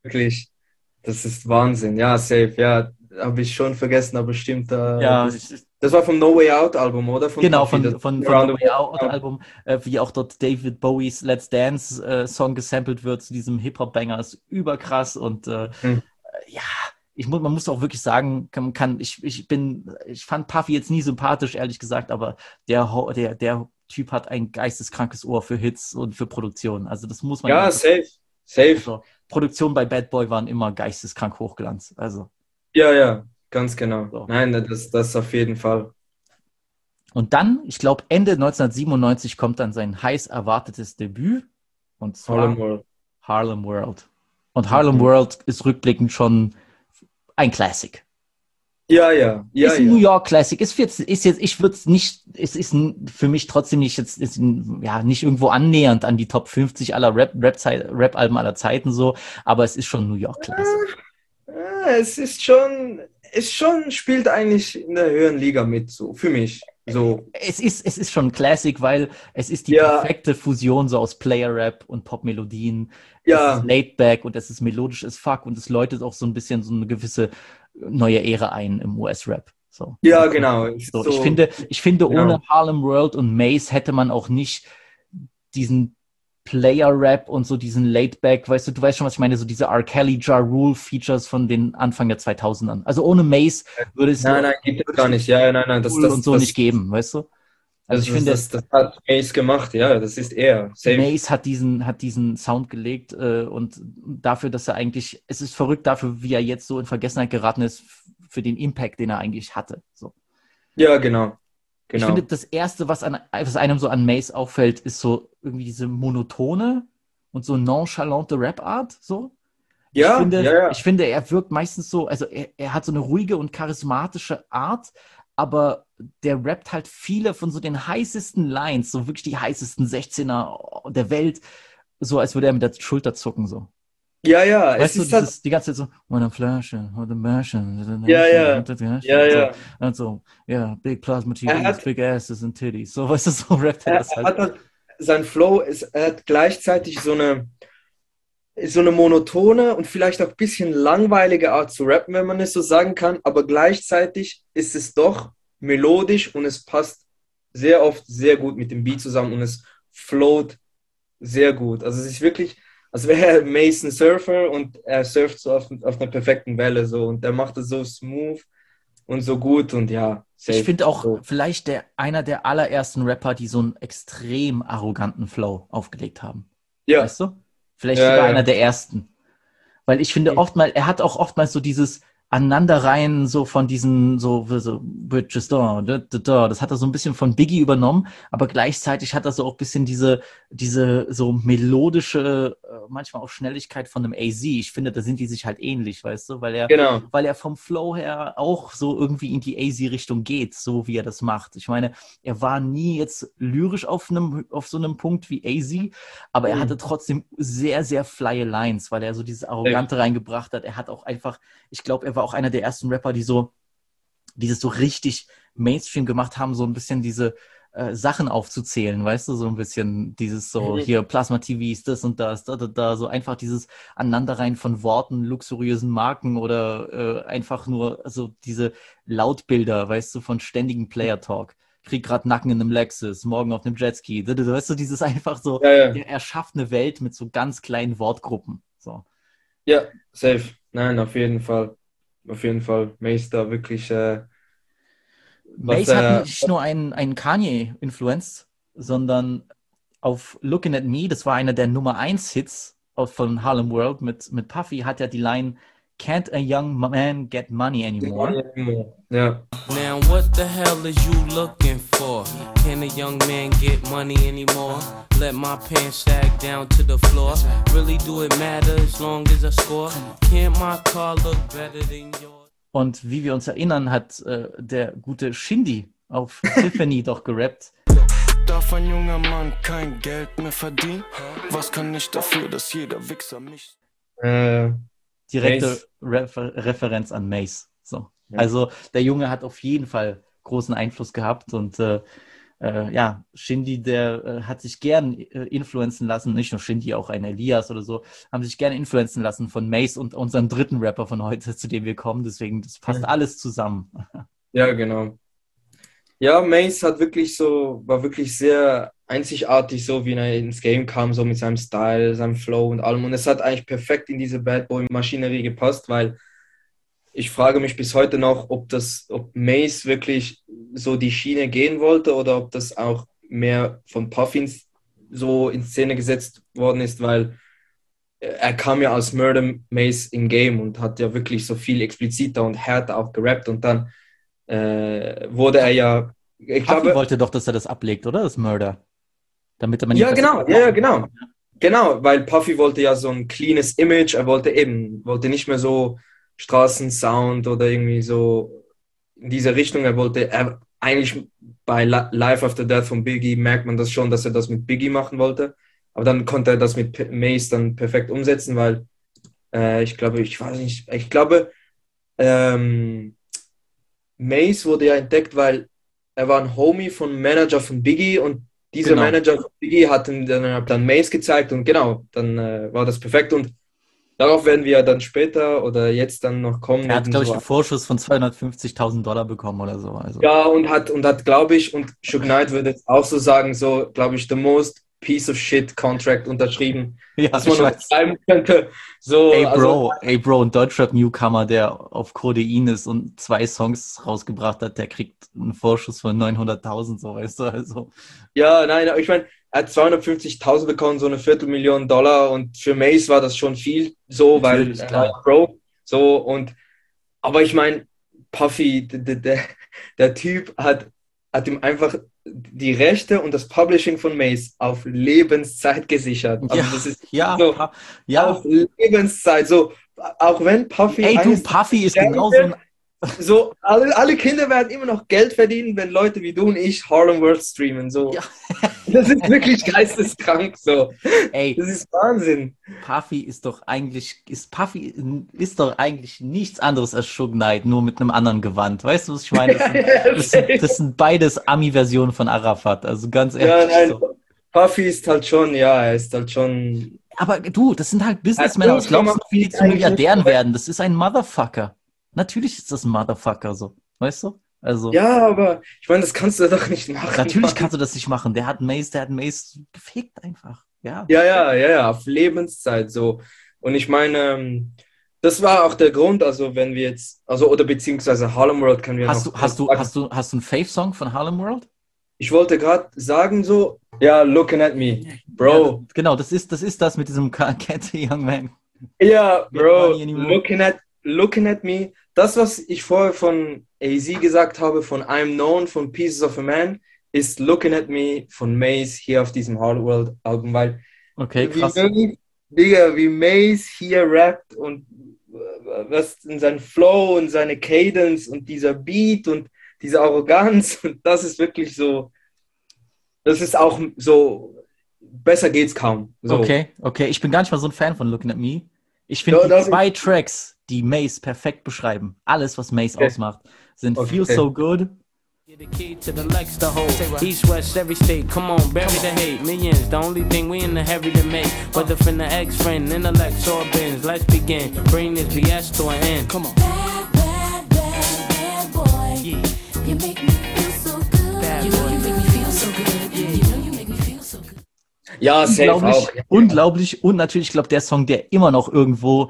ist Wahnsinn. Ja, safe, ja. Habe ich schon vergessen, aber stimmt. Ja, das war vom No Way Out Album, oder? Genau, von No Way Out Album, wie auch dort David Bowies Let's Dance Song gesampelt wird zu diesem Hip-Hop-Banger, ist überkrass und ja, man muss auch wirklich sagen, ich fand Puffy jetzt nie sympathisch, ehrlich gesagt, aber der Typ hat ein geisteskrankes Ohr für Hits und für Produktion. Also das muss man... Ja, safe. Also, Produktionen bei Bad Boy waren immer geisteskrank Hochglanz, also... Ja, ganz genau. So. Nein, das auf jeden Fall. Und dann, ich glaube, Ende 1997 kommt dann sein heiß erwartetes Debüt. Und zwar Harlem World. Und Harlem World ist rückblickend schon ein Classic. Ja. Ist ein New York Classic. Ist jetzt, ich würde es nicht, es ist für mich trotzdem nicht nicht irgendwo annähernd an die Top 50 aller Rap-Alben aller Zeiten so, aber es ist schon ein New York Classic. Es spielt eigentlich in der höheren Liga mit, so, für mich. So. Es ist schon ein Classic, weil es ist die perfekte Fusion so aus Player-Rap und Pop-Melodien. Ja. Es ist laid back und es ist melodisch as fuck und es läutet auch so ein bisschen so eine gewisse neue Ära ein im US-Rap. So. Ja, genau. So, ich finde ohne Harlem World und Mace hätte man auch nicht diesen Player-Rap und so diesen Laid-Back, weißt du weißt schon, was ich meine, so diese R. Kelly, Ja Rule-Features von den Anfang der 2000ern. Also ohne Mace würde es... Nein, gibt es gar nicht. Ja, nein. Das nicht geben, weißt du? Also ich finde... Das hat Mace gemacht, ja, das ist er. Safe. Mace hat diesen Sound gelegt und dafür, dass er eigentlich... Es ist verrückt dafür, wie er jetzt so in Vergessenheit geraten ist, für den Impact, den er eigentlich hatte. So. Ja, genau. Ich finde, das Erste, was einem so an Mace auffällt, ist so irgendwie diese monotone und so nonchalante Rap-Art. So. Ja, ich finde, er wirkt meistens so, also er hat so eine ruhige und charismatische Art, aber der rappt halt viele von so den heißesten Lines, so wirklich die heißesten 16er der Welt, so als würde er mit der Schulter zucken, so. Ja, weißt du, die ganze Zeit so, when I'm flashing, when I'm mashing, ja. Und so, big plasma TVs, big asses and titties, so, weißt du, so rappt er das halt. Sein Flow er hat gleichzeitig so eine monotone und vielleicht auch ein bisschen langweilige Art zu rappen, wenn man es so sagen kann, aber gleichzeitig ist es doch melodisch und es passt sehr oft sehr gut mit dem Beat zusammen und es float sehr gut. Also es ist wirklich, als wäre Mason Surfer und er surft so auf einer perfekten Welle so und er macht es so smooth und so gut und ja. Safe. Ich finde auch vielleicht einer der allerersten Rapper, die so einen extrem arroganten Flow aufgelegt haben. Ja. Weißt du? Vielleicht sogar einer der ersten. Weil ich finde er hat auch oftmals so dieses Aneinanderreihen so von diesen so Bridges da, das hat er so ein bisschen von Biggie übernommen, aber gleichzeitig hat er so auch ein bisschen diese so melodische, manchmal auch Schnelligkeit von einem AZ. Ich finde, da sind die sich halt ähnlich, weißt du, weil er vom Flow her auch so irgendwie in die AZ-Richtung geht, so wie er das macht. Ich meine, er war nie jetzt lyrisch auf so einem Punkt wie AZ, aber er hatte trotzdem sehr, sehr flye Lines, weil er so dieses Arrogante reingebracht hat. Er hat auch einfach, ich glaube, er war war auch einer der ersten Rapper, die das so richtig Mainstream gemacht haben, so ein bisschen diese Sachen aufzuzählen, weißt du, so ein bisschen dieses so, hier Plasma TV ist das und das, da, so einfach dieses Aneinanderreihen von Worten, luxuriösen Marken oder einfach nur so diese Lautbilder, weißt du, von ständigen Player-Talk. Krieg grad Nacken in einem Lexus, morgen auf einem Jetski, weißt du, dieses einfach so, er schafft eine Welt mit so ganz kleinen Wortgruppen, so. Ja, safe. Nein, auf jeden Fall. Auf jeden Fall. Mace da wirklich... Mace hat nicht nur einen Kanye influenced, sondern auf Looking at Me, das war einer der Nummer 1 Hits von Harlem World mit Puffy, hat er die Line Can't a young man get money anymore? Ja. Now what the hell is you looking for? Can a young man get money anymore? Let my pants sag down to the floor. Really do it matter as long as I score? Can't my car look better than yours? Und wie wir uns erinnern, hat der gute Shindy auf Tiffany doch gerappt. Darf ein junger Mann kein Geld mehr verdienen? Was kann ich dafür, dass jeder Wichser mich... Direkte Referenz an Mace. So. Ja. Also der Junge hat auf jeden Fall großen Einfluss gehabt und Shindy, der hat sich gern influenzen lassen, nicht nur Shindy, auch ein Elias oder so, haben sich gerne influenzen lassen von Mace und unserem dritten Rapper von heute, zu dem wir kommen, deswegen, das passt alles zusammen. Ja, genau. Ja, Mace war wirklich sehr einzigartig, so wie er ins Game kam, so mit seinem Style, seinem Flow und allem. Und es hat eigentlich perfekt in diese Bad Boy-Maschinerie gepasst, weil ich frage mich bis heute noch, ob Mace wirklich so die Schiene gehen wollte oder ob das auch mehr von Puffins so in Szene gesetzt worden ist, weil er kam ja als Murder Mace im Game und hat ja wirklich so viel expliziter und härter auch gerappt und dann wurde er ja... Puffy wollte doch, dass er das ablegt, oder? Das Murder. Damit er ja, genau. Genau, weil Puffy wollte ja so ein cleanes Image, er wollte nicht mehr so Straßensound oder irgendwie so in diese Richtung, eigentlich bei Life After Death von Biggie merkt man das schon, dass er das mit Biggie machen wollte, aber dann konnte er das mit Mace dann perfekt umsetzen, weil ich glaube, Mace wurde ja entdeckt, weil er war ein Homie von Manager von Biggie und dieser Manager von Biggie hat ihm dann Mace gezeigt und genau, dann war das perfekt und darauf werden wir dann später oder jetzt dann noch kommen. Er hat, glaube ich, einen Vorschuss von $250.000 bekommen oder so. Also. Ja, und hat, glaube ich, und Suge Knight würde es auch so sagen, so, glaube ich, the most piece of shit Contract unterschrieben, was man noch schreiben könnte. So, Ey Bro, ein Deutschrap-Newcomer, der auf Codein ist und 2 Songs rausgebracht hat, der kriegt einen Vorschuss von 900.000, so, weißt du, also. Ja, nein, ich meine, er hat 250.000 bekommen, so $250.000 und für Mace war das schon viel, so, natürlich, weil klar. Bro, so, aber ich meine, Puffy, der Typ hat ihm einfach die Rechte und das Publishing von Mace auf Lebenszeit gesichert. Also das ist auf Lebenszeit. So, auch wenn Puffy... Ey, du, Puffy ist genauso... So, alle Kinder werden immer noch Geld verdienen, wenn Leute wie du und ich Harlem World streamen. So. Ja. Das ist wirklich geisteskrank. So. Ey, das ist Wahnsinn. Puffy ist doch eigentlich nichts anderes als Suge Knight, nur mit einem anderen Gewand. Weißt du, was ich meine? Das sind beides Ami-Versionen von Arafat. Also ganz ehrlich. Ja, nein, so. Puffy ist halt schon, er ist halt schon... Aber du, das sind halt Businessmänner. Was glaubst du, wie die zu Milliardären werden? Das ist ein Motherfucker. Natürlich ist das ein Motherfucker so, weißt du? Also, ja, aber ich meine, das kannst du doch nicht machen. Natürlich kannst du das nicht machen. Der hat Mace gefickt einfach. Ja. Ja, auf Lebenszeit so. Und ich meine, das war auch der Grund, also wenn wir jetzt, oder beziehungsweise Harlem World können wir Hast du einen Fave-Song von Harlem World? Ich wollte gerade sagen so, Looking at Me, Bro. Ja, genau, das ist das mit diesem Can't Young Man. Ja, Bro, Looking at Me. Das, was ich vorher von AZ gesagt habe, von I'm Known, von Pieces of a Man, ist Looking at Me von Mace hier auf diesem Harlem World Album, weil krass. Wie Mace hier rappt und was in sein Flow und seine Cadence und dieser Beat und diese Arroganz und das ist wirklich so, das ist auch so, besser geht's kaum. So. Okay, ich bin gar nicht mal so ein Fan von Looking at Me. Ich finde die die Mace perfekt beschreiben. Alles, was Mace ausmacht, sind Okay. Feel So Good. Get the key to the Lex to hold. East, West, every state. Come on, bury the hate. Millions, the only thing we in the hurry to make. Whether from the ex-friend, intellect, or bins. Let's begin. Bring this BS to an end. Come on. Bad, bad, bad, bad boy. Yeah. You make me feel so good. Bad You know boy. you make me feel so good. You know you make me feel so good. Ja, safe Unglaublich, auch. unglaublich. Und natürlich, ich glaube, der Song, der immer noch irgendwo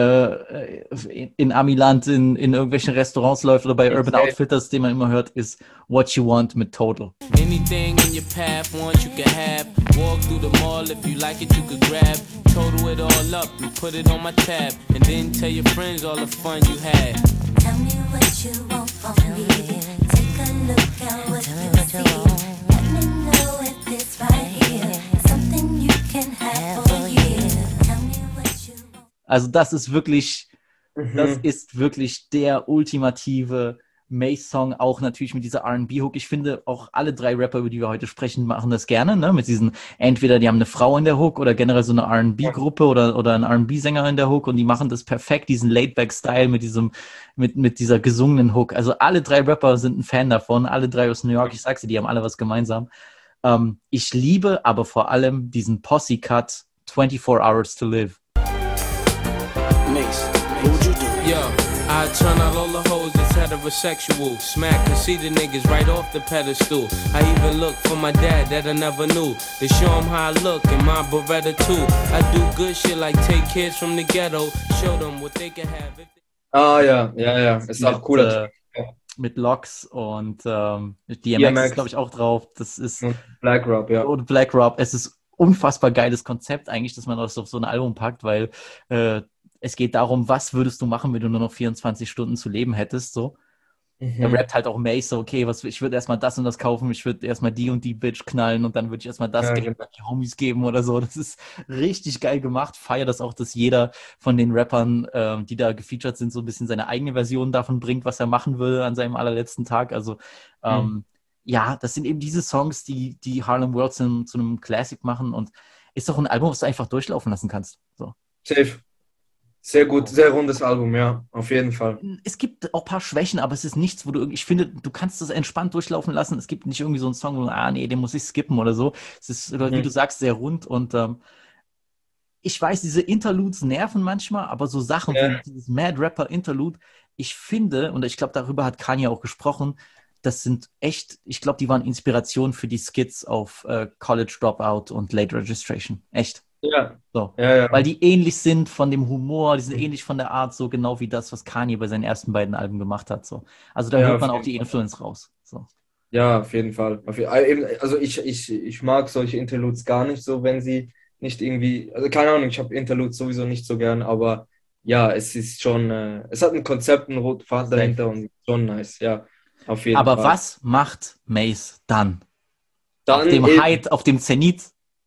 in Amiland in irgendwelchen Restaurants läuft oder bei Urban Safe. Outfitters, den man immer hört, ist What You Want mit Total. Anything in your path, want you can have. Walk through the mall, if you like it, you could grab. Total it all up and put it on my tab. And then tell your friends all the fun you had. Tell me what you want from me. Take a look at what you see. Let me know if it's right here. Something you can have for years. Tell me what you want. Also das ist wirklich der ultimative Mace-Song, auch natürlich mit dieser R&B-Hook. Ich finde, auch alle 3 Rapper, über die wir heute sprechen, machen das gerne, ne? Mit diesen, entweder die haben eine Frau in der Hook oder generell so eine R&B-Gruppe oder ein R&B-Sänger in der Hook und die machen das perfekt, diesen Laid-Back-Style mit dieser gesungenen Hook. Also alle 3 Rapper sind ein Fan davon, alle 3 aus New York, ich sag's dir, die haben alle was gemeinsam. Ich liebe aber vor allem diesen Posse-Cut 24 Hours to Live. Mace, what would you do? Yo, I turn out all the hoes that's heterosexual. Smack conceited niggas right off the pedestal. I even look for my dad that I never knew. To show him how I look in my Beretta too. I do good shit like take kids from the ghetto. Show them what they can have. Ja. Ist auch cooler. Mit Locks und DMX DMX. ist, glaube ich, auch drauf. Das ist Und Black Rob, ja. und Black Rob. Es ist unfassbar geiles Konzept eigentlich, dass man das auf so ein Album packt, weil es geht darum, was würdest du machen, wenn du nur noch 24 Stunden zu leben hättest, so. Er rappt halt auch Mace, so, okay, ich würde erstmal das und das kaufen, ich würde erstmal die und die Bitch knallen und dann würde ich erstmal das Geld an die Homies geben oder so. Das ist richtig geil gemacht. Feier das auch, dass jeder von den Rappern, die da gefeatured sind, so ein bisschen seine eigene Version davon bringt, was er machen will an seinem allerletzten Tag. Also, ja, das sind eben diese Songs, die Harlem World zu einem Classic machen und ist doch ein Album, was du einfach durchlaufen lassen kannst. So. Safe. Sehr gut, sehr rundes Album, ja, auf jeden Fall. Es gibt auch ein paar Schwächen, aber es ist nichts, wo ich finde, du kannst das entspannt durchlaufen lassen. Es gibt nicht irgendwie so einen Song, wo nee, den muss ich skippen oder so. Es ist, wie du sagst, sehr rund und ich weiß, diese Interludes nerven manchmal, aber so Sachen wie dieses Mad Rapper Interlude, ich finde, und ich glaube, darüber hat Kanye auch gesprochen, das sind echt, ich glaube, die waren Inspiration für die Skits auf College Dropout und Late Registration. Echt. Ja. So. Ja. Weil die ähnlich sind von dem Humor, die sind ähnlich von der Art, so genau wie das, was Kanye bei seinen ersten beiden Alben gemacht hat. So. Also da hört man auch die Influence raus. So. Ja, auf jeden Fall. Also ich mag solche Interludes gar nicht so, wenn sie nicht irgendwie, also keine Ahnung, ich habe Interludes sowieso nicht so gern, aber ja, es ist schon, es hat ein Konzept, einen roten Faden dahinter und schon nice, ja, auf jeden Fall. Aber was macht Mace dann? Dann auf dem Height, auf dem Zenit?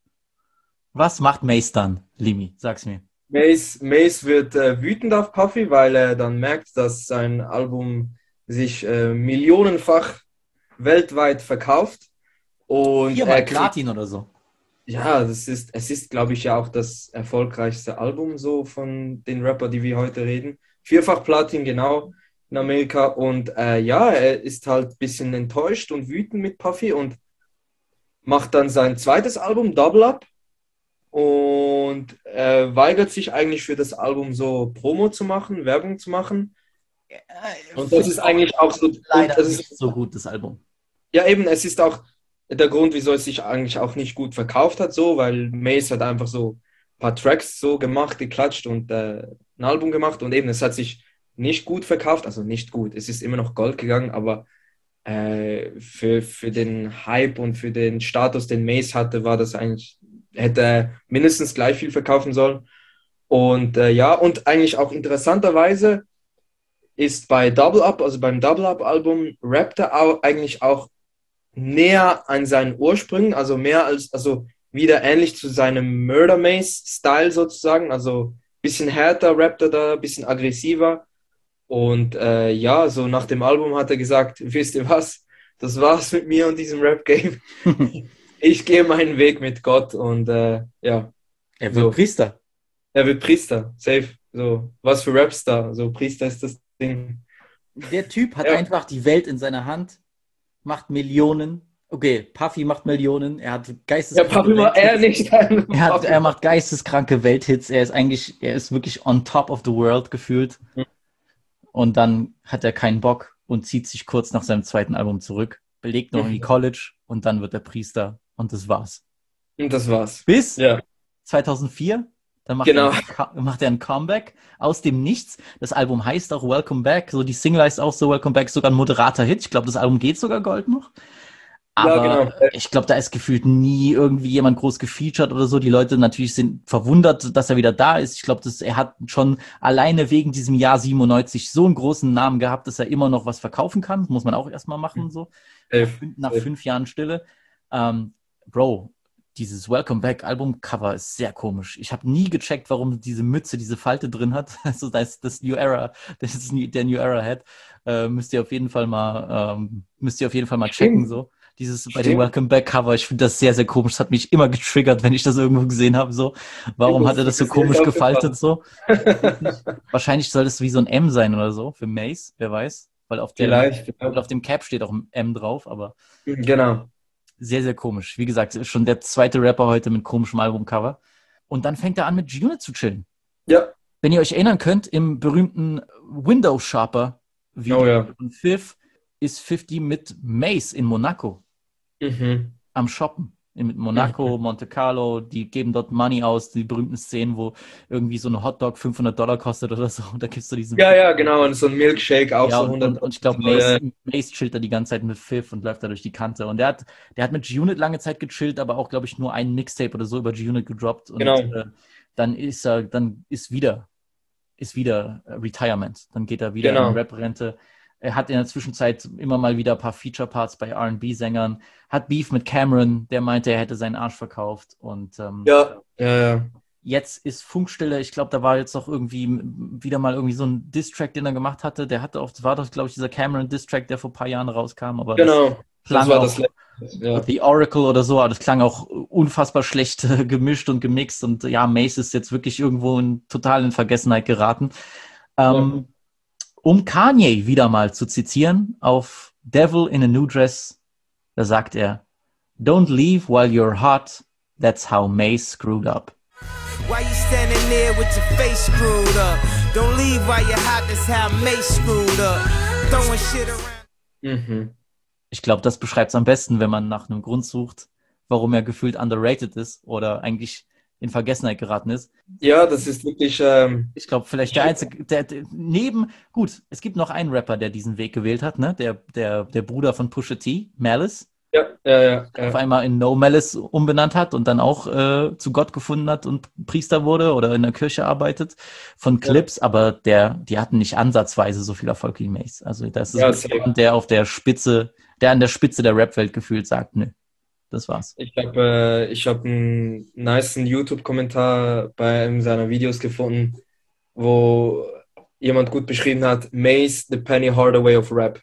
Was macht Mace dann, Limi? Sag's mir. Mace wird wütend auf Puffy, weil er dann merkt, dass sein Album sich millionenfach weltweit verkauft. Und 4-mal Platin oder so. Ja, es ist, glaube ich, ja auch das erfolgreichste Album so von den Rappern, die wir heute reden. 4-fach Platin, genau, in Amerika. Und er ist halt ein bisschen enttäuscht und wütend mit Puffy und macht dann sein zweites Album, Double Up. Und weigert sich eigentlich für das Album so Promo zu machen, Werbung zu machen. Und das ist eigentlich auch so... Leider nicht so gut, das Album. Ja, eben, es ist auch der Grund, wieso es sich eigentlich auch nicht gut verkauft hat, so, weil Mace hat einfach so ein paar Tracks so gemacht, geklatscht und ein Album gemacht und eben, es hat sich nicht gut verkauft, also nicht gut, es ist immer noch Gold gegangen, aber für den Hype und für den Status, den Mace hatte, war das eigentlich... hätte er mindestens gleich viel verkaufen sollen. Und und eigentlich auch interessanterweise ist bei Double Up, also beim Double Up Album, rappt er eigentlich auch näher an seinen Ursprüngen, also wieder ähnlich zu seinem Murder Mace-Style sozusagen, also ein bisschen härter rappt er da, ein bisschen aggressiver. Und so nach dem Album hat er gesagt, wisst ihr was, das war's mit mir und diesem Rap-Game. Ich gehe meinen Weg mit Gott und Er wird Priester. Er wird Priester, safe. So, was für Rapstar. So, Priester ist das Ding. Der Typ hat Ja. einfach die Welt in seiner Hand, macht Millionen. Okay, Puffy macht Millionen, er hat Ja, geisteskranke Papi war er Welthits. nicht. Er macht geisteskranke Welthits, er ist wirklich on top of the world gefühlt. Mhm. Und dann hat er keinen Bock und zieht sich kurz nach seinem zweiten Album zurück, belegt noch in die College und dann wird er Priester und das war's. Und das war's. Bis Ja. 2004, dann Genau. macht er ein Comeback aus dem Nichts. Das Album heißt auch Welcome Back, so die Single heißt auch so Welcome Back, sogar ein moderater Hit. Ich glaube, das Album geht sogar Gold noch. Aber genau. ich glaube, da ist gefühlt nie irgendwie jemand groß gefeatured oder so. Die Leute natürlich sind verwundert, dass er wieder da ist. Ich glaube, er hat schon alleine wegen diesem Jahr 97 so einen großen Namen gehabt, dass er immer noch was verkaufen kann. Das muss man auch erstmal machen, so. Nach 5 Jahren Stille. Bro, dieses Welcome Back Albumcover ist sehr komisch. Ich habe nie gecheckt, warum diese Mütze diese Falte drin hat. Also das ist das New Era, das ist der New Era Head. Müsst ihr auf jeden Fall mal checken, so. Dieses bei dem Welcome Back Cover, ich finde das sehr, sehr komisch. Das hat mich immer getriggert, wenn ich das irgendwo gesehen habe, so. Warum hat er das so komisch gefaltet, so? Wahrscheinlich soll das wie so ein M sein oder so, für Mace, wer weiß. Weil auf dem Cap steht auch ein M drauf, aber Genau. sehr, sehr komisch. Wie gesagt, ist schon der zweite Rapper heute mit komischem Albumcover. Und dann fängt er an, mit G-Unit zu chillen. Ja. Wenn ihr euch erinnern könnt, im berühmten Window Sharper Video von Fifth ist 50 mit Mace in Monaco am Shoppen. Mit Monaco, Monte Carlo, die geben dort Money aus, die berühmten Szenen, wo irgendwie so ein Hotdog $500 kostet oder so. Und da gibt's so diesen... Ja, genau. Und so ein Milkshake auch so 100. Und ich glaube, Mace chillt da die ganze Zeit mit Fifth und läuft da durch die Kante. Und der hat mit G-Unit lange Zeit gechillt, aber auch, glaube ich, nur ein Mixtape oder so über G-Unit gedroppt. Und dann ist wieder Retirement. Dann geht er wieder in Rap-Rente. Er hat in der Zwischenzeit immer mal wieder ein paar Feature-Parts bei R&B-Sängern, hat Beef mit Cameron, der meinte, er hätte seinen Arsch verkauft. Und jetzt ist Funkstille. Ich glaube, da war jetzt auch irgendwie wieder mal irgendwie so ein Diss-Track, den er gemacht hatte. Das war doch, glaube ich, dieser Cameron-Diss-Track, der vor ein paar Jahren rauskam. Aber das war das letzte. The Oracle oder so, aber das klang auch unfassbar schlecht gemischt und gemixt. Und ja, Mace ist jetzt wirklich irgendwo total in Vergessenheit geraten. Um Kanye wieder mal zu zitieren, auf Devil in a New Dress, da sagt er, "Don't leave while you're hot, that's how Mace screwed up." Why you standing there with your face screwed up? Don't leave while you're hot, that's how Mace screwed up. Throwing shit around. Ich glaube, das beschreibt es am besten, wenn man nach einem Grund sucht, warum er gefühlt underrated ist oder eigentlich in Vergessenheit geraten ist. Ja, das ist wirklich... ich glaube, vielleicht der einzige, gut, es gibt noch einen Rapper, der diesen Weg gewählt hat, ne? Der Bruder von Pusha T, Malice. Ja. Auf einmal in No Malice umbenannt hat und dann auch zu Gott gefunden hat und Priester wurde oder in der Kirche arbeitet von Clips, aber die hatten nicht ansatzweise so viel Erfolg wie Mace. Also das ist jemand, der an der Spitze der Rap-Welt gefühlt sagt, nö. Das war's. Ich hab einen nicen YouTube-Kommentar bei einem seiner Videos gefunden, wo jemand gut beschrieben hat, Mace, the Penny Hardaway of Rap.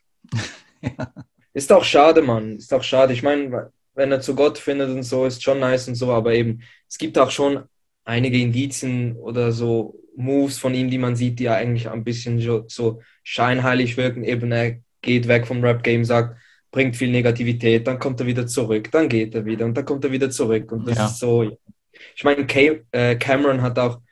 Ist auch schade, Mann. Ist auch schade. Ich meine, wenn er zu Gott findet und so, ist schon nice und so, aber eben, es gibt auch schon einige Indizien oder so Moves von ihm, die man sieht, die ja eigentlich ein bisschen so scheinheilig wirken. Eben, er geht weg vom Rap-Game, bringt viel Negativität, dann kommt er wieder zurück, dann geht er wieder und dann kommt er wieder zurück. Und das ist so... Ich meine, Cameron hat auch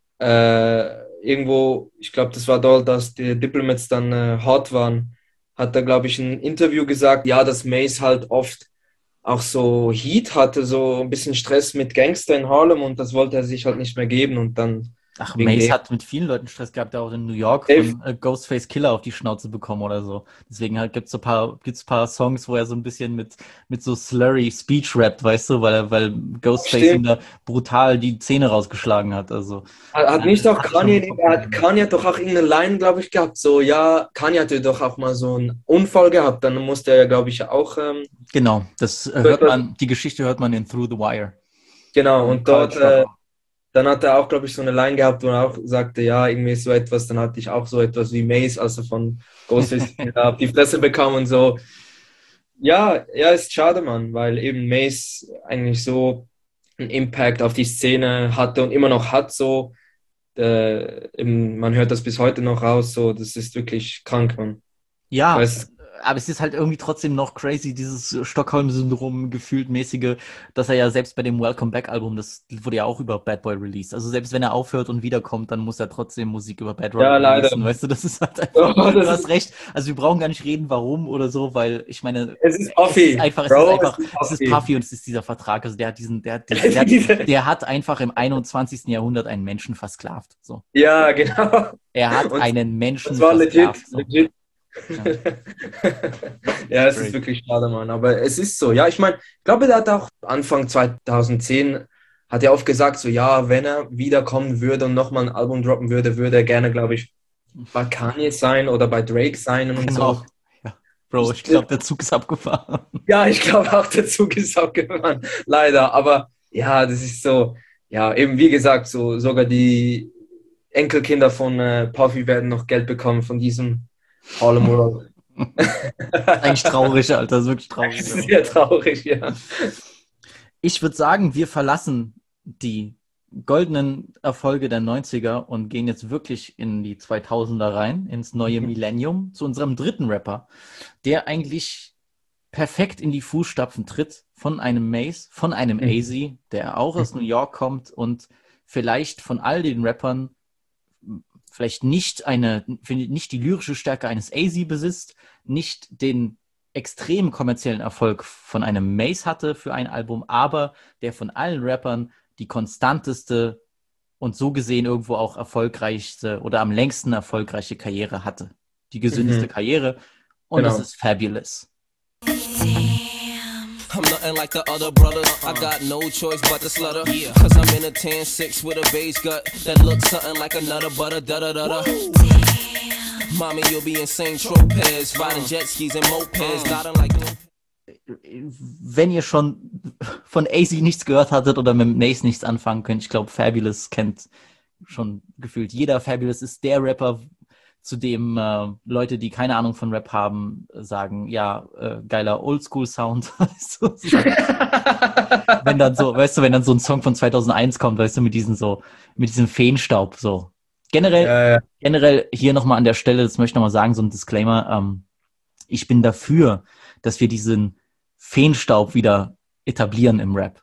irgendwo, ich glaube, das war dort, dass die Diplomats dann hot waren, hat er, glaube ich, in einem Interview gesagt, ja, dass Mace halt oft auch so Heat hatte, so ein bisschen Stress mit Gangster in Harlem und das wollte er sich halt nicht mehr geben und dann... Ach, Mace hat mit vielen Leuten Stress gehabt, der auch in New York von Ghostface Killer auf die Schnauze bekommen oder so. Deswegen halt gibt's ein paar Songs, wo er so ein bisschen mit so slurry Speech rappt, weißt du, weil Ghostface ihm da brutal die Zähne rausgeschlagen hat. Also hat nicht auch Kanye hat doch auch irgendeine Line, glaube ich, gehabt, so, ja, Kanye hatte doch auch mal so einen Unfall gehabt, dann musste er ja, glaube ich, auch... genau, die Geschichte hört man in Through the Wire. Genau, und dort... Dann hat er auch, glaube ich, so eine Line gehabt, wo er auch sagte, ja, irgendwie so etwas, dann hatte ich auch so etwas wie Mace, als er von Ghostface auf die Fresse bekam und so. Ja, ist schade, Mann, weil eben Mace eigentlich so einen Impact auf die Szene hatte und immer noch hat, so man hört das bis heute noch raus, so, das ist wirklich krank, Mann. Ja, Weißt, aber es ist halt irgendwie trotzdem noch crazy, dieses Stockholm-Syndrom gefühlt mäßige, dass er ja selbst bei dem Welcome Back-Album, das wurde ja auch über Bad Boy released. Also selbst wenn er aufhört und wiederkommt, dann muss er trotzdem Musik über Bad Boy ja, leider. releasen, weißt du, das ist halt einfach, du hast recht. Also wir brauchen gar nicht reden, warum oder so, weil ich meine, Es ist Puffy, es ist Puffy und es ist dieser Vertrag, also der hat einfach im 21. Jahrhundert einen Menschen versklavt, so. Ja, genau. Er hat Und einen Menschen das war versklavt. legit. Ja. Ja, es ist wirklich schade, Mann. Aber es ist so. Ja, ich meine, ich glaube, der hat auch Anfang 2010 hat er oft gesagt, so ja, wenn er wiederkommen würde und nochmal ein Album droppen würde, würde er gerne, glaube ich, bei Kanye sein oder bei Drake sein und Genau. so. Ja. Bro, ich glaube, der Zug ist abgefahren. Ja, ich glaube auch, der Zug ist abgefahren. Leider. Aber ja, das ist so, ja, eben wie gesagt, so sogar die Enkelkinder von Puffy werden noch Geld bekommen von diesem Harlem World. Eigentlich traurig, Alter, das ist wirklich traurig. Das ist sehr traurig, ja. Ich würde sagen, wir verlassen die goldenen Erfolge der 90er und gehen jetzt wirklich in die 2000er rein, ins neue Millennium, zu unserem dritten Rapper, der eigentlich perfekt in die Fußstapfen tritt von einem Mace, von einem AZ, der auch aus New York kommt und vielleicht von all den Rappern vielleicht nicht die lyrische Stärke eines AZ besitzt, nicht den extremen kommerziellen Erfolg von einem Mace hatte für ein Album, aber der von allen Rappern die konstanteste und so gesehen irgendwo auch erfolgreichste oder am längsten erfolgreiche Karriere hatte. Die gesündeste Karriere und das ist Fabulous. I'm nothing like the other brothers. I got no choice but to slutter. Cause I'm in a 10-6 with a beige gut that looks something like a nutter butter. Da-da-da-da. Mommy, you'll be in St. Tropez, riding jet skis and mopeds, nodding like... Wenn ihr schon von AZ nichts gehört hattet oder mit Mace nichts anfangen könnt, ich glaube, Fabulous kennt schon gefühlt jeder. Fabulous ist der Rapper, zu dem Leute, die keine Ahnung von Rap haben, sagen, ja, geiler Oldschool-Sound. Wenn dann so, weißt du, wenn dann so ein Song von 2001 kommt, weißt du, mit diesem Feenstaub, so. Generell hier nochmal an der Stelle, das möchte ich nochmal sagen, so ein Disclaimer, ich bin dafür, dass wir diesen Feenstaub wieder etablieren im Rap.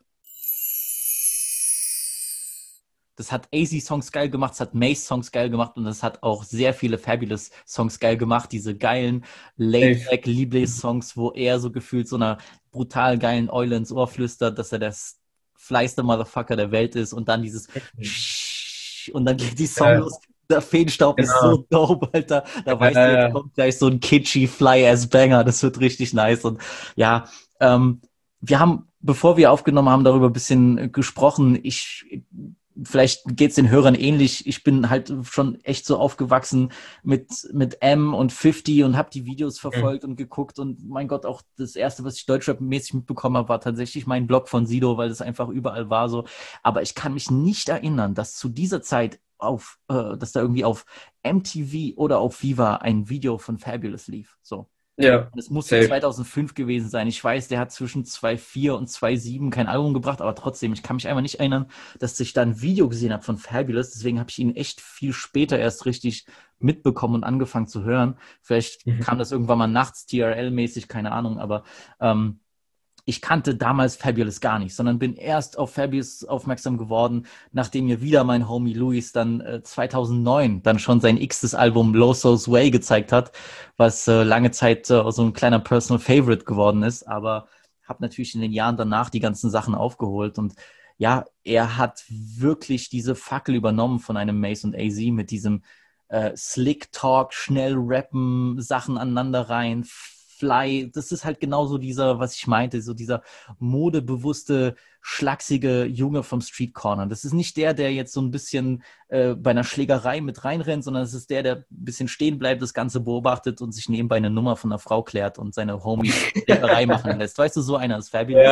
Das hat AZ-Songs geil gemacht, das hat Mace-Songs geil gemacht und das hat auch sehr viele Fabulous-Songs geil gemacht. Diese geilen Laid-Back-Lieblings-Songs, wo er so gefühlt so einer brutal geilen Eule ins Ohr flüstert, dass er der fleißigste Motherfucker der Welt ist und dann dieses und dann geht die Song los. Der Feenstaub ist so dope, Alter. Da weißt du, jetzt kommt gleich so ein kitschy Fly-Ass-Banger. Das wird richtig nice. Und ja, wir haben, bevor wir aufgenommen haben, darüber ein bisschen gesprochen. Vielleicht geht's den Hörern ähnlich. Ich bin halt schon echt so aufgewachsen mit M und 50 und habe die Videos verfolgt und geguckt. Und mein Gott, auch das Erste, was ich Deutschrap-mäßig mitbekommen habe, war tatsächlich mein Blog von Sido, weil das einfach überall war so. Aber ich kann mich nicht erinnern, dass zu dieser Zeit dass da irgendwie auf MTV oder auf Viva ein Video von Fabulous lief. So. Ja. Das musste 2005 gewesen sein. Ich weiß, der hat zwischen 2004 und 2007 kein Album gebracht, aber trotzdem, ich kann mich einfach nicht erinnern, dass ich da ein Video gesehen habe von Fabulous. Deswegen habe ich ihn echt viel später erst richtig mitbekommen und angefangen zu hören. Vielleicht kam das irgendwann mal nachts, TRL-mäßig, keine Ahnung, aber ich kannte damals Fabulous gar nicht, sondern bin erst auf Fabulous aufmerksam geworden, nachdem mir wieder mein Homie Luis dann 2009 dann schon sein x-tes Album Low Soul's Way gezeigt hat, was lange Zeit so ein kleiner Personal Favorite geworden ist, aber habe natürlich in den Jahren danach die ganzen Sachen aufgeholt und ja, er hat wirklich diese Fackel übernommen von einem Mace und AZ mit diesem Slick Talk, schnell rappen, Sachen aneinander rein, Fly, das ist halt genauso dieser, was ich meinte, so dieser modebewusste, schlachsige Junge vom Street Corner. Das ist nicht der jetzt so ein bisschen bei einer Schlägerei mit reinrennt, sondern es ist der ein bisschen stehen bleibt, das Ganze beobachtet und sich nebenbei eine Nummer von einer Frau klärt und seine Homies Schlägerei machen lässt. Weißt du, so einer ist Fabulous.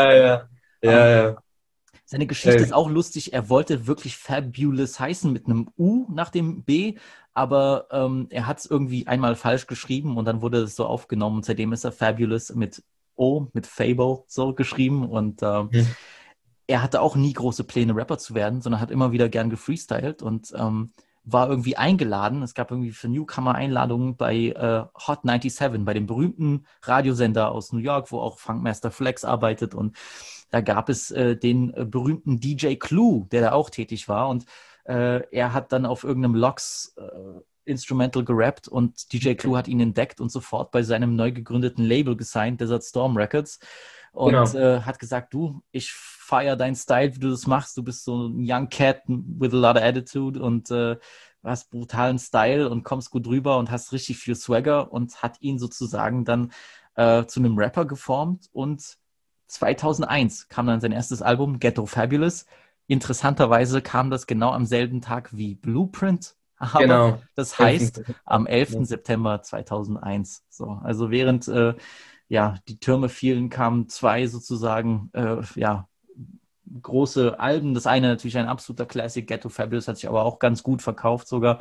Ja. Seine Geschichte ist auch lustig. Er wollte wirklich Fabulous heißen mit einem U nach dem B, aber er hat es irgendwie einmal falsch geschrieben und dann wurde es so aufgenommen. Und seitdem ist er Fabulous mit O, mit Fable so geschrieben. Und er hatte auch nie große Pläne, Rapper zu werden, sondern hat immer wieder gern gefreestylt. Und war irgendwie eingeladen. Es gab irgendwie für Newcomer Einladungen bei Hot 97, bei dem berühmten Radiosender aus New York, wo auch Funkmaster Flex arbeitet. Und da gab es den berühmten DJ Clue, der da auch tätig war. Und er hat dann auf irgendeinem Lox Instrumental gerappt und DJ Clue hat ihn entdeckt und sofort bei seinem neu gegründeten Label gesigned, Desert Storm Records. Und hat gesagt, du, ich feiere deinen Style, wie du das machst. Du bist so ein Young Cat with a lot of attitude und hast brutalen Style und kommst gut rüber und hast richtig viel Swagger und hat ihn sozusagen dann zu einem Rapper geformt. Und 2001 kam dann sein erstes Album, Ghetto Fabulous. Interessanterweise kam das genau am selben Tag wie Blueprint. Aber das heißt, am 11. September 2001. So, also während die Türme fielen, kamen zwei sozusagen große Alben. Das eine natürlich ein absoluter Classic, Ghetto Fabulous, hat sich aber auch ganz gut verkauft, sogar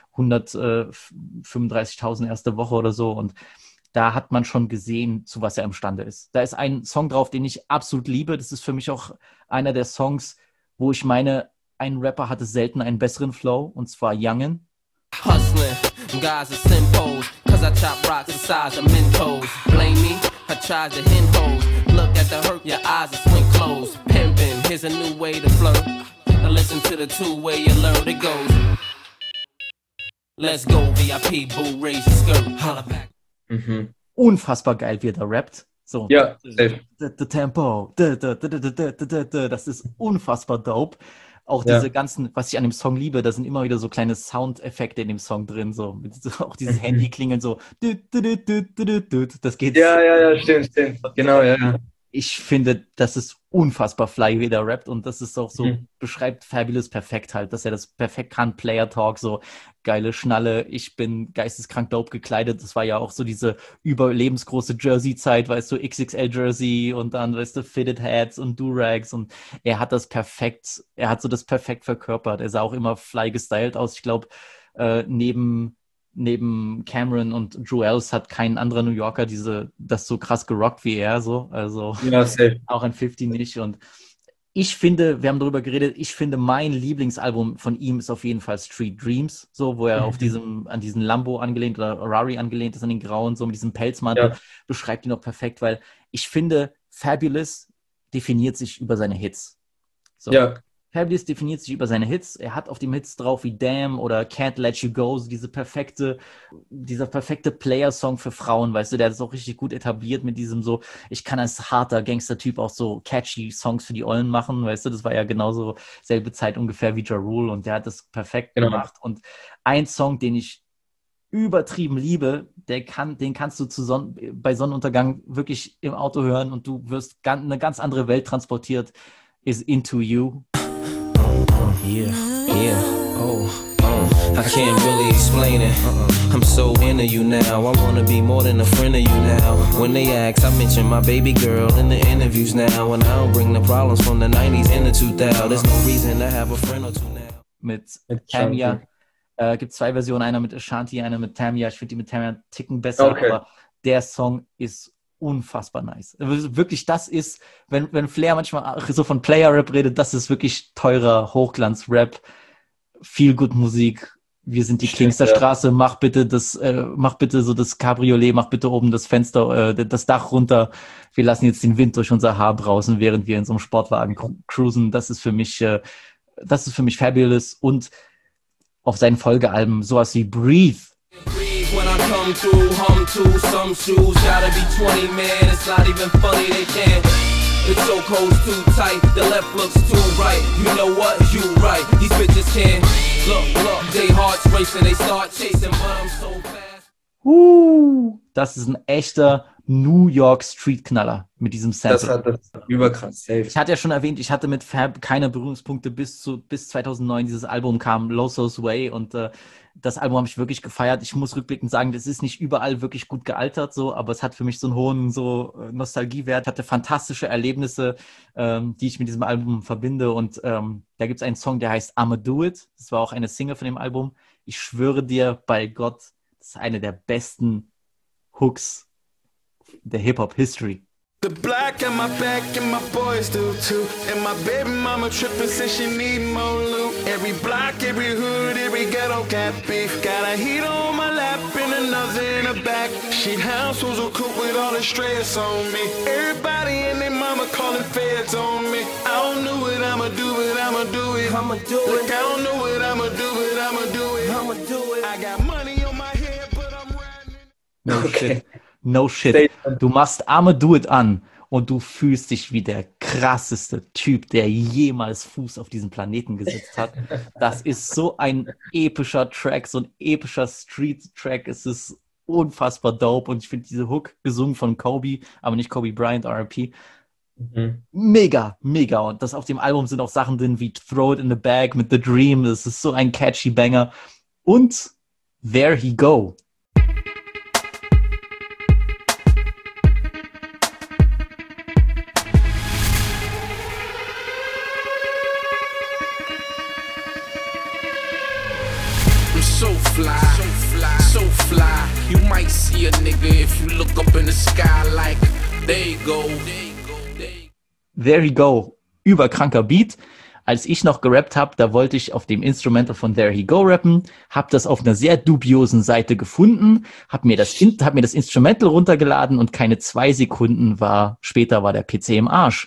135.000 erste Woche oder so. Und da hat man schon gesehen, zu was er imstande ist. Da ist ein Song drauf, den ich absolut liebe. Das ist für mich auch einer der Songs, wo ich meine, ein Rapper hatte selten einen besseren Flow, und zwar Youngin. Hustling, guys are simpos, cause I chop rocks the size of Mentos. Blame me, I tried to hint hoes. Look at the hurt, your eyes are swing closed. Pimpin', here's a new way to flirt. Now listen to the two-way you learn it goes. Let's go, VIP, boo, raise your skirt, holla back. Unfassbar geil, wie er da rappt. So, ja, the Tempo, das ist unfassbar dope. Auch diese ganzen, was ich an dem Song liebe, da sind immer wieder so kleine Soundeffekte in dem Song drin, so auch dieses Handy klingeln so, das geht. Ja, stimmt, genau, ja. Ich finde, das ist unfassbar fly, wie der rappt, und das ist auch so, beschreibt Fabulous perfekt halt, dass er das perfekt kann, Player Talk, so geile Schnalle, ich bin geisteskrank dope gekleidet, das war ja auch so diese überlebensgroße Jersey-Zeit, weißt du, XXL-Jersey und dann, weißt du, Fitted Hats und Durags, und er hat das perfekt verkörpert, er sah auch immer fly gestylt aus, ich glaube, neben Cameron und Juelz hat kein anderer New Yorker das so krass gerockt wie er, so. Also auch ein 50 nicht. Und ich finde, wir haben darüber geredet, ich finde, mein Lieblingsalbum von ihm ist auf jeden Fall Street Dreams, so, wo er an diesen Lambo angelehnt oder Rari angelehnt ist, an den grauen, so mit diesem Pelzmantel, beschreibt ihn auch perfekt, weil ich finde, Fabulous definiert sich über seine Hits. So. Ja. Fabulous definiert sich über seine Hits. Er hat auf dem Hits drauf wie Damn oder Can't Let You Go, so dieser perfekte Player-Song für Frauen, weißt du, der hat es auch richtig gut etabliert mit diesem so, ich kann als harter Gangster-Typ auch so catchy Songs für die Ollen machen, weißt du, das war ja genauso selbe Zeit ungefähr wie Ja Rule, und der hat das perfekt gemacht. Und ein Song, den ich übertrieben liebe, den kannst du bei Sonnenuntergang wirklich im Auto hören und du wirst eine ganz andere Welt transportiert, ist Into You. Yeah, I can't really explain it. I'm so into you now. I wanna be more than a friend of you now. When they ask, I mention my baby girl in the interviews now. And I don't bring the problems from the 90s and the 2000s. There's no reason to have a friend or two now. Mit Tamia. Gibt zwei Versionen, einer mit Ashanti, einer mit Tamia. Ich finde die mit Tamia einen Ticken besser, aber der Song ist unfassbar nice. Wirklich, das ist, wenn Flair manchmal so von Player-Rap redet, das ist wirklich teurer Hochglanz-Rap, viel gut Musik. Wir sind die Kings der Straße, mach bitte so das Cabriolet, mach bitte oben das Fenster, das Dach runter. Wir lassen jetzt den Wind durch unser Haar brausen, während wir in so einem Sportwagen cruisen. Das ist für mich Fabulous. Und auf seinen Folgealben sowas wie Breathe. When I come through, hum to some shoes, gotta be 20, man, it's not even funny, they can't. The chokehold's too tight, the left looks too right. You know what, you right, these bitches can't. Look, they hearts racing, they start chasing, but I'm so fast. Das ist ein echter New York Street-Knaller mit diesem Sample. Das hat überkrass. Safe. Ich hatte ja schon erwähnt, ich hatte mit Fab keine Berührungspunkte bis 2009 dieses Album kam, Low Soul's Way, und das Album habe ich wirklich gefeiert. Ich muss rückblickend sagen, das ist nicht überall wirklich gut gealtert, so, aber es hat für mich so einen hohen Nostalgiewert. Ich hatte fantastische Erlebnisse, die ich mit diesem Album verbinde, und da gibt es einen Song, der heißt I'ma Do It. Das war auch eine Single von dem Album. Ich schwöre dir bei Gott, das ist eine der besten Hooks der Hip-Hop-History. The black in my back and my boys do too. And my baby mama trippin' since she need more loot. Every block, every hood, every ghetto got beef. Got a heater on my lap and another in the back. She households will cook with all the stress on me. Everybody and their mama calling feds on me. I don't know what I'ma do, but I'ma do it. I'ma do it. Look, I don't know what I'ma do, but I'ma do it. I'ma do it. I got money on my head, but I'm riding. No shit. No shit. Du machst I'ma Do It an und du fühlst dich wie der krasseste Typ, der jemals Fuß auf diesem Planeten gesetzt hat. Das ist so ein epischer Track, so ein epischer Street-Track. Es ist unfassbar dope und ich finde diese Hook, gesungen von Kobe, aber nicht Kobe Bryant, R.I.P., mega, mega. Und das auf dem Album sind auch Sachen drin wie Throw It in the Bag mit The Dream. Das ist so ein catchy Banger. Und There He Go. So fly, so fly, so fly. You might see a nigga if you look up in the sky like, there you go. There You Go. Überkranker Beat. Als ich noch gerappt habe, da wollte ich auf dem Instrumental von There He Go rappen, habe das auf einer sehr dubiosen Seite gefunden, hab mir das Instrumental runtergeladen und keine 2 Sekunden später war der PC im Arsch.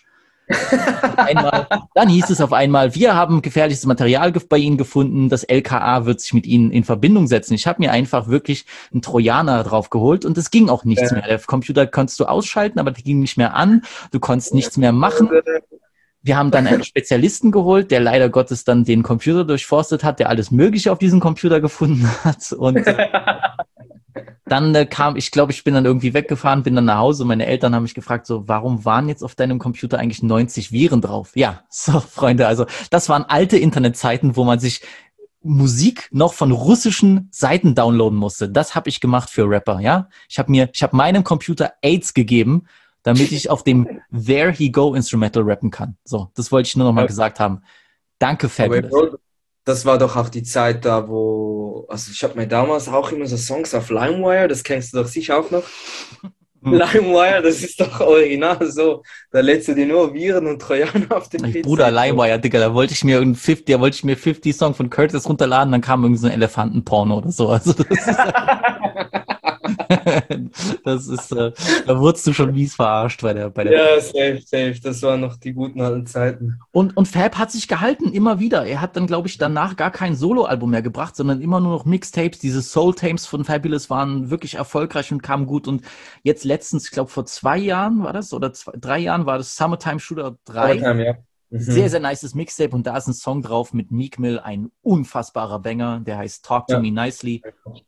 Dann hieß es auf einmal, wir haben gefährliches Material bei Ihnen gefunden, das LKA wird sich mit Ihnen in Verbindung setzen. Ich habe mir einfach wirklich einen Trojaner drauf geholt und es ging auch nichts mehr. Der Computer konntest du ausschalten, aber der ging nicht mehr an. Du konntest nichts mehr machen. Wir haben dann einen Spezialisten geholt, der leider Gottes dann den Computer durchforstet hat, der alles Mögliche auf diesem Computer gefunden hat. Und dann ich bin dann irgendwie weggefahren, bin dann nach Hause. Meine Eltern haben mich gefragt, so, warum waren jetzt auf deinem Computer eigentlich 90 Viren drauf? Ja, so, Freunde, also das waren alte Internetzeiten, wo man sich Musik noch von russischen Seiten downloaden musste. Das habe ich gemacht für Rapper, ja. Ich habe meinem Computer AIDS gegeben, damit ich auf dem There He Go Instrumental rappen kann. So, das wollte ich nur noch mal gesagt haben. Danke, Fabulous. Das war doch auch die Zeit da, also ich habe mir damals auch immer so Songs auf LimeWire, das kennst du doch sicher auch noch. LimeWire, das ist doch original so. Da lädst du dir nur Viren und Trojaner auf den PC. Bruder, LimeWire, Digga, da wollte ich mir 50 Song von Curtis runterladen, dann kam irgendwie so ein Elefantenporno oder so. Also das ist, da wurdest du schon mies verarscht bei der. Ja, safe. Das waren noch die guten alten Zeiten. Und Fab hat sich gehalten, immer wieder. Er hat dann, glaube ich, danach gar kein Soloalbum mehr gebracht, sondern immer nur noch Mixtapes. Diese Soul-Tapes von Fabulous waren wirklich erfolgreich und kamen gut. Und jetzt letztens, ich glaube, vor 2 Jahren war das, oder 3 Jahren war das Summertime Shooter 3. Summertime, ja. Sehr, sehr nices Mixtape und da ist ein Song drauf mit Meek Mill, ein unfassbarer Banger, der heißt Talk to Me Nicely.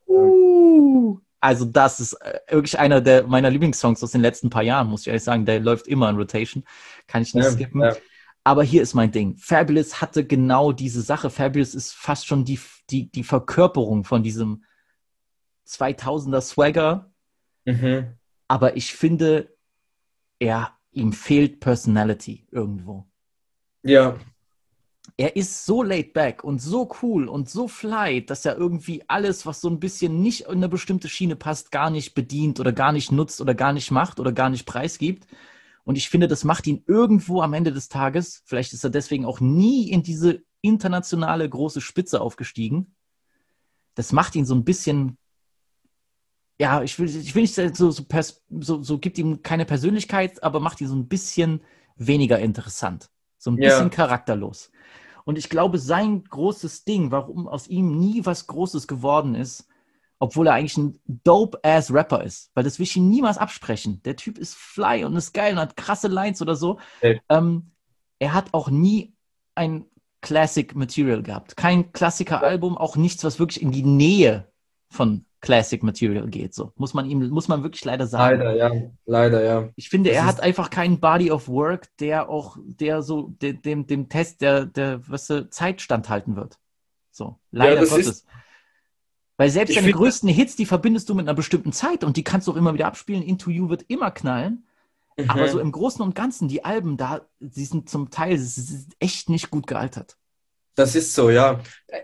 Also das ist wirklich einer meiner Lieblingssongs aus den letzten paar Jahren, muss ich ehrlich sagen. Der läuft immer in Rotation, kann ich nicht skippen. Ja. Aber hier ist mein Ding. Fabulous hatte genau diese Sache. Fabulous ist fast schon die Verkörperung von diesem 2000er Swagger. Aber ich finde, ihm fehlt Personality irgendwo. Ja. Er ist so laid back und so cool und so fly, dass er irgendwie alles, was so ein bisschen nicht in eine bestimmte Schiene passt, gar nicht bedient oder gar nicht nutzt oder gar nicht macht oder gar nicht preisgibt. Und ich finde, das macht ihn irgendwo am Ende des Tages, vielleicht ist er deswegen auch nie in diese internationale große Spitze aufgestiegen. Das macht ihn so ein bisschen, ja, ich will nicht so gibt ihm keine Persönlichkeit, aber macht ihn so ein bisschen weniger interessant. So ein bisschen charakterlos. Und ich glaube, sein großes Ding, warum aus ihm nie was Großes geworden ist, obwohl er eigentlich ein dope-ass-Rapper ist, weil das will ich ihm niemals absprechen. Der Typ ist fly und ist geil und hat krasse Lines oder so. Er hat auch nie ein Classic-Material gehabt. Kein Klassiker-Album, auch nichts, was wirklich in die Nähe von Classic Material geht. So muss man wirklich leider sagen. Leider, ja. Ich finde, er hat einfach keinen Body of Work, der dem Test der Zeit standhalten wird. So, leider Gottes. Weil selbst deine größten Hits, die verbindest du mit einer bestimmten Zeit und die kannst du auch immer wieder abspielen. Into You wird immer knallen. Aber so im Großen und Ganzen, die Alben die sind zum Teil echt nicht gut gealtert. Das ist so, ja.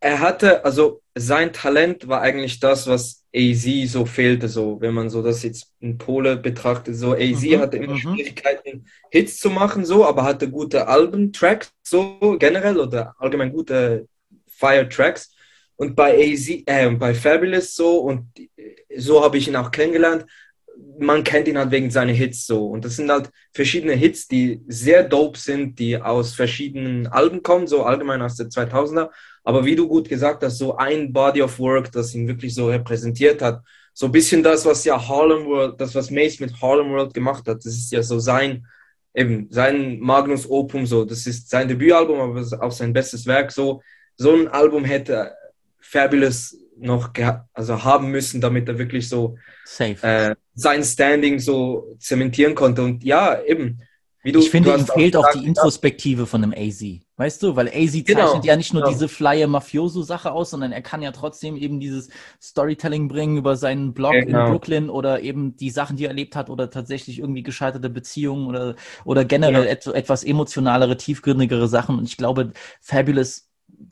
er hatte, also sein Talent war eigentlich das, was AZ so fehlte, so, wenn man so das jetzt in Pole betrachtet, so AZ hatte immer Schwierigkeiten, Hits zu machen, so, aber hatte gute Alben-Tracks, so generell, oder allgemein gute Fire-Tracks. Und bei bei Fabulous so, und so habe ich ihn auch kennengelernt, man kennt ihn halt wegen seiner Hits so. Und das sind halt verschiedene Hits, die sehr dope sind, die aus verschiedenen Alben kommen, so allgemein aus der 2000er. Aber wie du gut gesagt hast, so ein Body of Work, das ihn wirklich so repräsentiert hat. So ein bisschen das, was ja Harlem World, das, was Mace mit Harlem World gemacht hat. Das ist ja so sein Magnus Opum, so. Das ist sein Debütalbum, aber auch sein bestes Werk. So ein Album hätte Fabulous noch haben müssen, damit er wirklich so sein Standing so zementieren konnte. Und ja, eben, wie du ich finde, du ihm hast fehlt auch gesagt, die Introspektive von einem AZ. Weißt du, weil AZ zeichnet Genau, ja nicht nur genau. diese flye Mafioso-Sache aus, sondern er kann ja trotzdem eben dieses Storytelling bringen über seinen Blog in Genau. Brooklyn oder eben die Sachen, die er erlebt hat oder tatsächlich irgendwie gescheiterte Beziehungen oder generell etwas emotionalere, tiefgründigere Sachen. Und ich glaube, Fabulous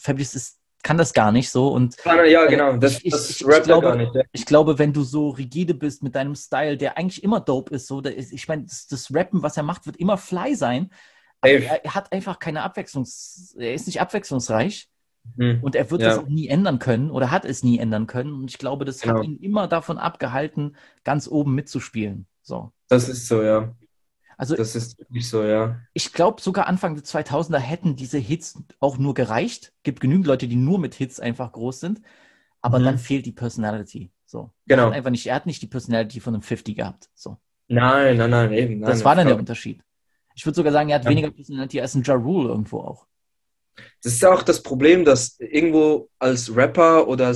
kann das gar nicht so. Und Ja, genau, das rappt er gar nicht. Ja. ich glaube, wenn du so rigide bist mit deinem Style, der eigentlich immer dope ist, so, ich meine, das Rappen, was er macht, wird immer fly sein, aber er hat einfach keine er ist nicht abwechslungsreich und er wird das auch nie ändern können oder hat es nie ändern können. Und ich glaube, das hat ihn immer davon abgehalten, ganz oben mitzuspielen. So. Das ist so, ja. Also, das ist wirklich so, ja. Ich glaube, sogar Anfang der 2000er hätten diese Hits auch nur gereicht. Gibt genügend Leute, die nur mit Hits einfach groß sind. Aber dann fehlt die Personality. So. Genau. Er hat nicht die Personality von einem 50 gehabt. So. Nein, eben. Das war dann der Unterschied. Ich würde sogar sagen, er hat weniger Personality als ein Ja Rule irgendwo auch. Das ist auch das Problem, dass irgendwo als Rapper oder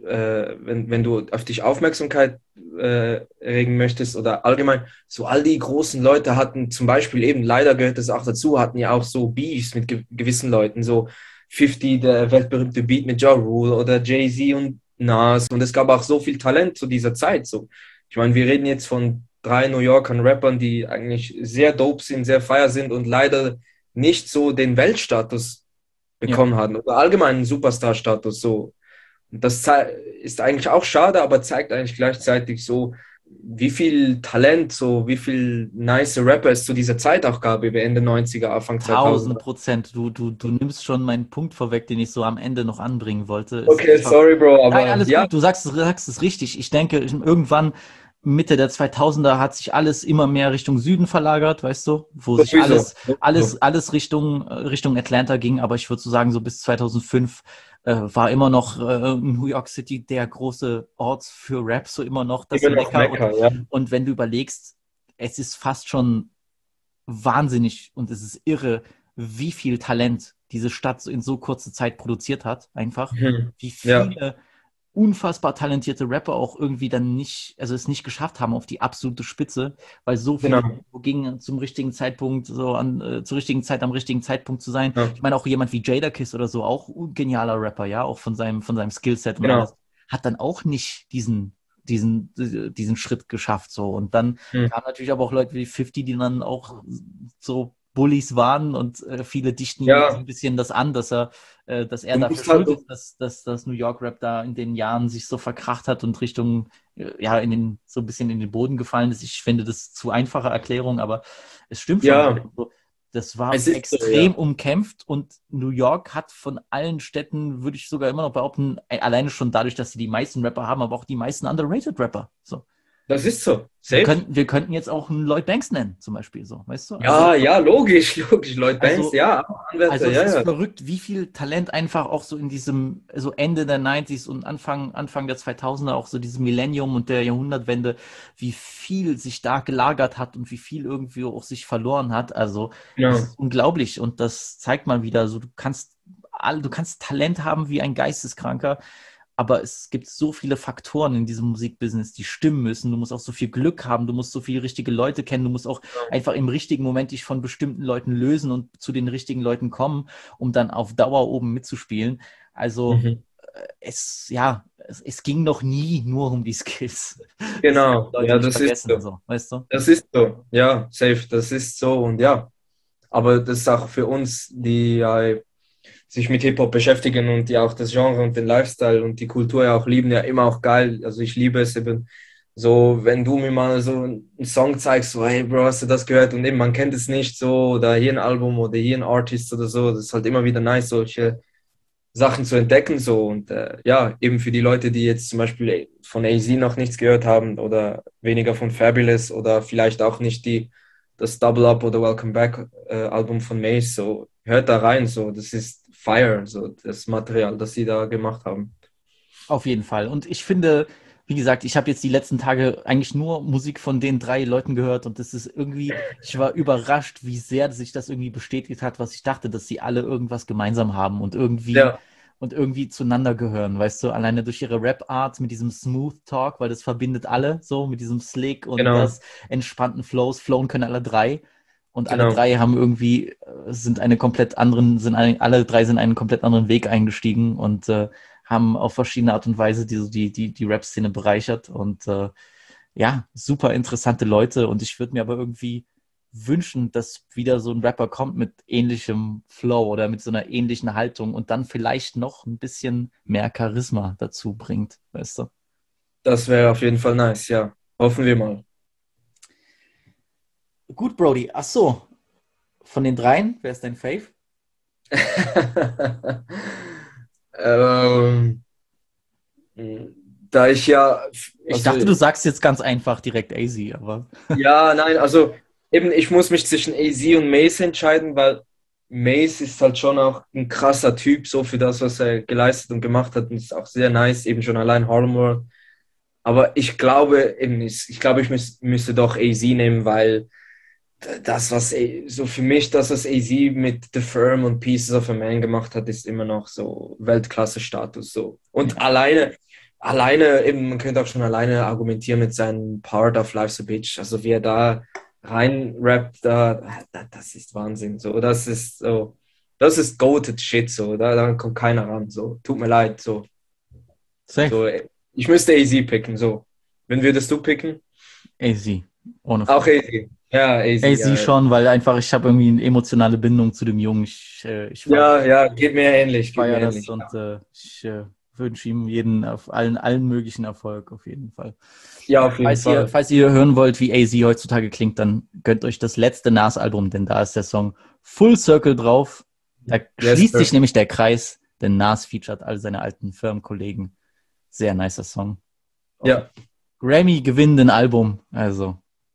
wenn du auf dich Aufmerksamkeit regen möchtest oder allgemein, so all die großen Leute hatten zum Beispiel eben, leider gehört das auch dazu, hatten ja auch so Beefs mit gewissen Leuten, so 50, der weltberühmte Beat mit Ja Rule oder Jay-Z und Nas, und es gab auch so viel Talent zu dieser Zeit. So. Ich meine, wir reden jetzt von 3 New Yorkern Rappern, die eigentlich sehr dope sind, sehr feier sind und leider nicht so den Weltstatus bekommen hatten oder allgemein einen Superstar-Status so. Das ist eigentlich auch schade, aber zeigt eigentlich gleichzeitig so, wie viel Talent, so wie viel nice Rapper es zu dieser Zeit auch gab, wie Ende 90er, Anfang 2000. 1000%. Du nimmst schon meinen Punkt vorweg, den ich so am Ende noch anbringen wollte. Okay, sorry, Bro. Aber nein, alles gut, du sagst es richtig. Ich denke, irgendwann Mitte der 2000er hat sich alles immer mehr Richtung Süden verlagert, weißt du, wo sich alles Richtung Atlanta ging, aber ich würde so sagen, so bis 2005 war immer noch New York City der große Ort für Rap, so immer noch das Mekka. Und wenn du überlegst, es ist fast schon wahnsinnig und es ist irre, wie viel Talent diese Stadt in so kurzer Zeit produziert hat, einfach. Wie viele unfassbar talentierte Rapper auch irgendwie dann es nicht geschafft haben auf die absolute Spitze, weil so viele gingen zum richtigen Zeitpunkt, zur richtigen Zeit am richtigen Zeitpunkt zu sein. Ja. Ich meine, auch jemand wie Jadakiss oder so, auch genialer Rapper, ja, auch von seinem Skillset und alles, hat dann auch nicht diesen Schritt geschafft, so. Und dann kamen natürlich aber auch Leute wie 50, die dann auch so Bullies waren und viele dichten ihm ein bisschen das an, dass er dafür schuld ist, dass das New York Rap da in den Jahren sich so verkracht hat und so ein bisschen in den Boden gefallen ist. Ich finde das zu einfache Erklärung, aber es stimmt schon. Das war extrem umkämpft und New York hat von allen Städten, würde ich sogar immer noch behaupten, alleine schon dadurch, dass sie die meisten Rapper haben, aber auch die meisten underrated Rapper. So. Das ist so. Wir könnten jetzt auch einen Lloyd Banks nennen, zum Beispiel, so, weißt du? Logisch, Lloyd Banks, Also es ist verrückt, wie viel Talent einfach auch so in diesem, so Ende der 90s und Anfang der 2000er, auch so dieses Millennium und der Jahrhundertwende, wie viel sich da gelagert hat und wie viel irgendwie auch sich verloren hat. Also das ist unglaublich und das zeigt mal wieder, so du kannst Talent haben wie ein Geisteskranker, aber es gibt so viele Faktoren in diesem Musikbusiness, die stimmen müssen. Du musst auch so viel Glück haben, du musst so viele richtige Leute kennen, du musst auch einfach im richtigen Moment dich von bestimmten Leuten lösen und zu den richtigen Leuten kommen, um dann auf Dauer oben mitzuspielen. Also es ging noch nie nur um die Skills. Genau, das ist so. Weißt du? Das ist so, safe, das ist so und aber das ist auch für uns, die sich mit Hip-Hop beschäftigen und die auch das Genre und den Lifestyle und die Kultur ja auch lieben, ja immer auch geil. Also ich liebe es eben so, wenn du mir mal so einen Song zeigst, so hey Bro, hast du das gehört? Und eben, man kennt es nicht so oder hier ein Album oder hier ein Artist oder so. Das ist halt immer wieder nice, solche Sachen zu entdecken so und ja, eben für die Leute, die jetzt zum Beispiel von AZ noch nichts gehört haben oder weniger von Fabulous oder vielleicht auch nicht das Double Up oder Welcome Back Album von Mace, so hört da rein, so das ist Fire, so das Material, das sie da gemacht haben. Auf jeden Fall. Und ich finde, wie gesagt, ich habe jetzt die letzten Tage eigentlich nur Musik von den 3 Leuten gehört und das ist irgendwie, ich war überrascht, wie sehr sich das irgendwie bestätigt hat, was ich dachte, dass sie alle irgendwas gemeinsam haben und irgendwie zueinander gehören, weißt du, alleine durch ihre Rap-Art mit diesem Smooth Talk, weil das verbindet alle so, mit diesem Slick und das entspannten Flowen können alle 3 und alle 3 haben irgendwie, alle 3 sind einen komplett anderen Weg eingestiegen und haben auf verschiedene Art und Weise die Rap-Szene bereichert und ja, super interessante Leute und ich würde mir aber irgendwie wünschen, dass wieder so ein Rapper kommt mit ähnlichem Flow oder mit so einer ähnlichen Haltung und dann vielleicht noch ein bisschen mehr Charisma dazu bringt, weißt du? Das wäre auf jeden Fall nice, ja. Hoffen wir mal. Gut, Brody. Ach so. Von den 3, wer ist dein Fave? Da ich ja... Ich dachte, du sagst jetzt ganz einfach direkt AZ, aber... Ja, nein, also eben, ich muss mich zwischen AZ und Mace entscheiden, weil Mace ist halt schon auch ein krasser Typ, so für das, was er geleistet und gemacht hat und ist auch sehr nice, eben schon allein Harlem World. Aber ich glaube eben, ich müsste doch AZ nehmen, weil das, was so für mich, das, was AZ mit The Firm und Pieces of a Man gemacht hat, ist immer noch so Weltklasse-Status so. Und alleine eben, man könnte auch schon alleine argumentieren mit seinem Part of Life's a Bitch, also wie er da rein rappt, das ist Wahnsinn, so, das ist goated shit, so, da kommt keiner ran, so, tut mir leid, so. So, ich müsste AZ picken, so. Wen würdest du picken? AZ, ohne Frage. Auch AZ. Ja, AZ ja, schon, weil einfach ich habe irgendwie eine emotionale Bindung zu dem Jungen. Geht mir ähnlich. Ich feiere das und ich wünsche ihm auf allen möglichen Erfolg auf jeden Fall. Ja, auf jeden Fall. Falls ihr hören wollt, wie AZ heutzutage klingt, dann gönnt euch das letzte Nas-Album, denn da ist der Song Full Circle drauf. Da schließt sich nämlich der Kreis, denn Nas featuret all seine alten Firmenkollegen. Sehr nicer Song. Ja. Grammy gewinnenden Album, also.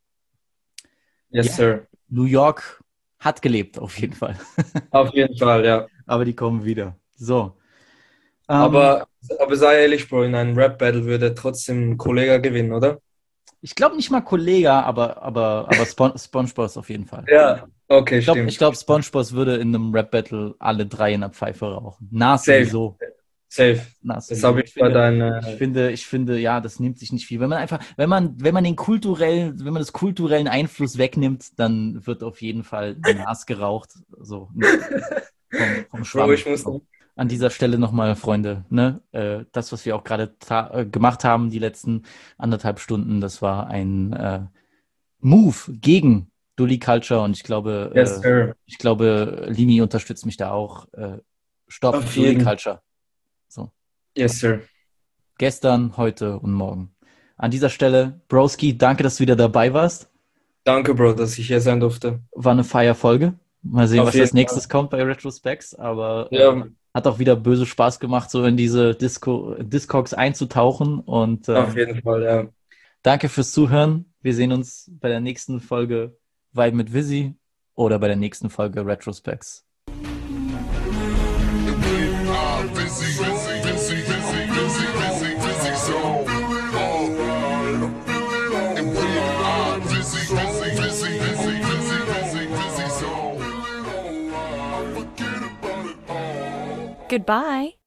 Yes, sir. New York hat gelebt, auf jeden Fall. Auf jeden Fall, ja. Aber die kommen wieder. So. Aber sei ehrlich, Bro, in einem Rap-Battle würde trotzdem ein Kollege gewinnen, oder? Ich glaube nicht mal Kollege, aber SpongeBob auf jeden Fall. Ja, okay, stimmt. Ich glaube, SpongeBob würde in einem Rap-Battle alle 3 in der Pfeife rauchen. Nas sowieso. Safe. Das habe ich ich finde, ja, das nimmt sich nicht viel. Wenn man das kulturellen Einfluss wegnimmt, dann wird auf jeden Fall Nas geraucht. So vom Schwamm. Bro, ich muss an dieser Stelle nochmal, Freunde, ne? Das, was wir auch gerade gemacht haben, die letzten 1,5 Stunden, das war ein Move gegen Dully Culture und ich glaube, Limi unterstützt mich da auch. Stopp Dully Culture. So. Yes, sir. Gestern, heute und morgen. An dieser Stelle, Broski, danke, dass du wieder dabei warst. Danke, Bro, dass ich hier sein durfte. War eine Feierfolge. Mal sehen, was als nächstes kommt bei Retrospects, aber hat auch wieder böse Spaß gemacht, so in diese Discogs einzutauchen. Und auf jeden Fall, ja. Danke fürs Zuhören. Wir sehen uns bei der nächsten Folge Vibe mit Vizzy oder bei der nächsten Folge Retrospects. Goodbye.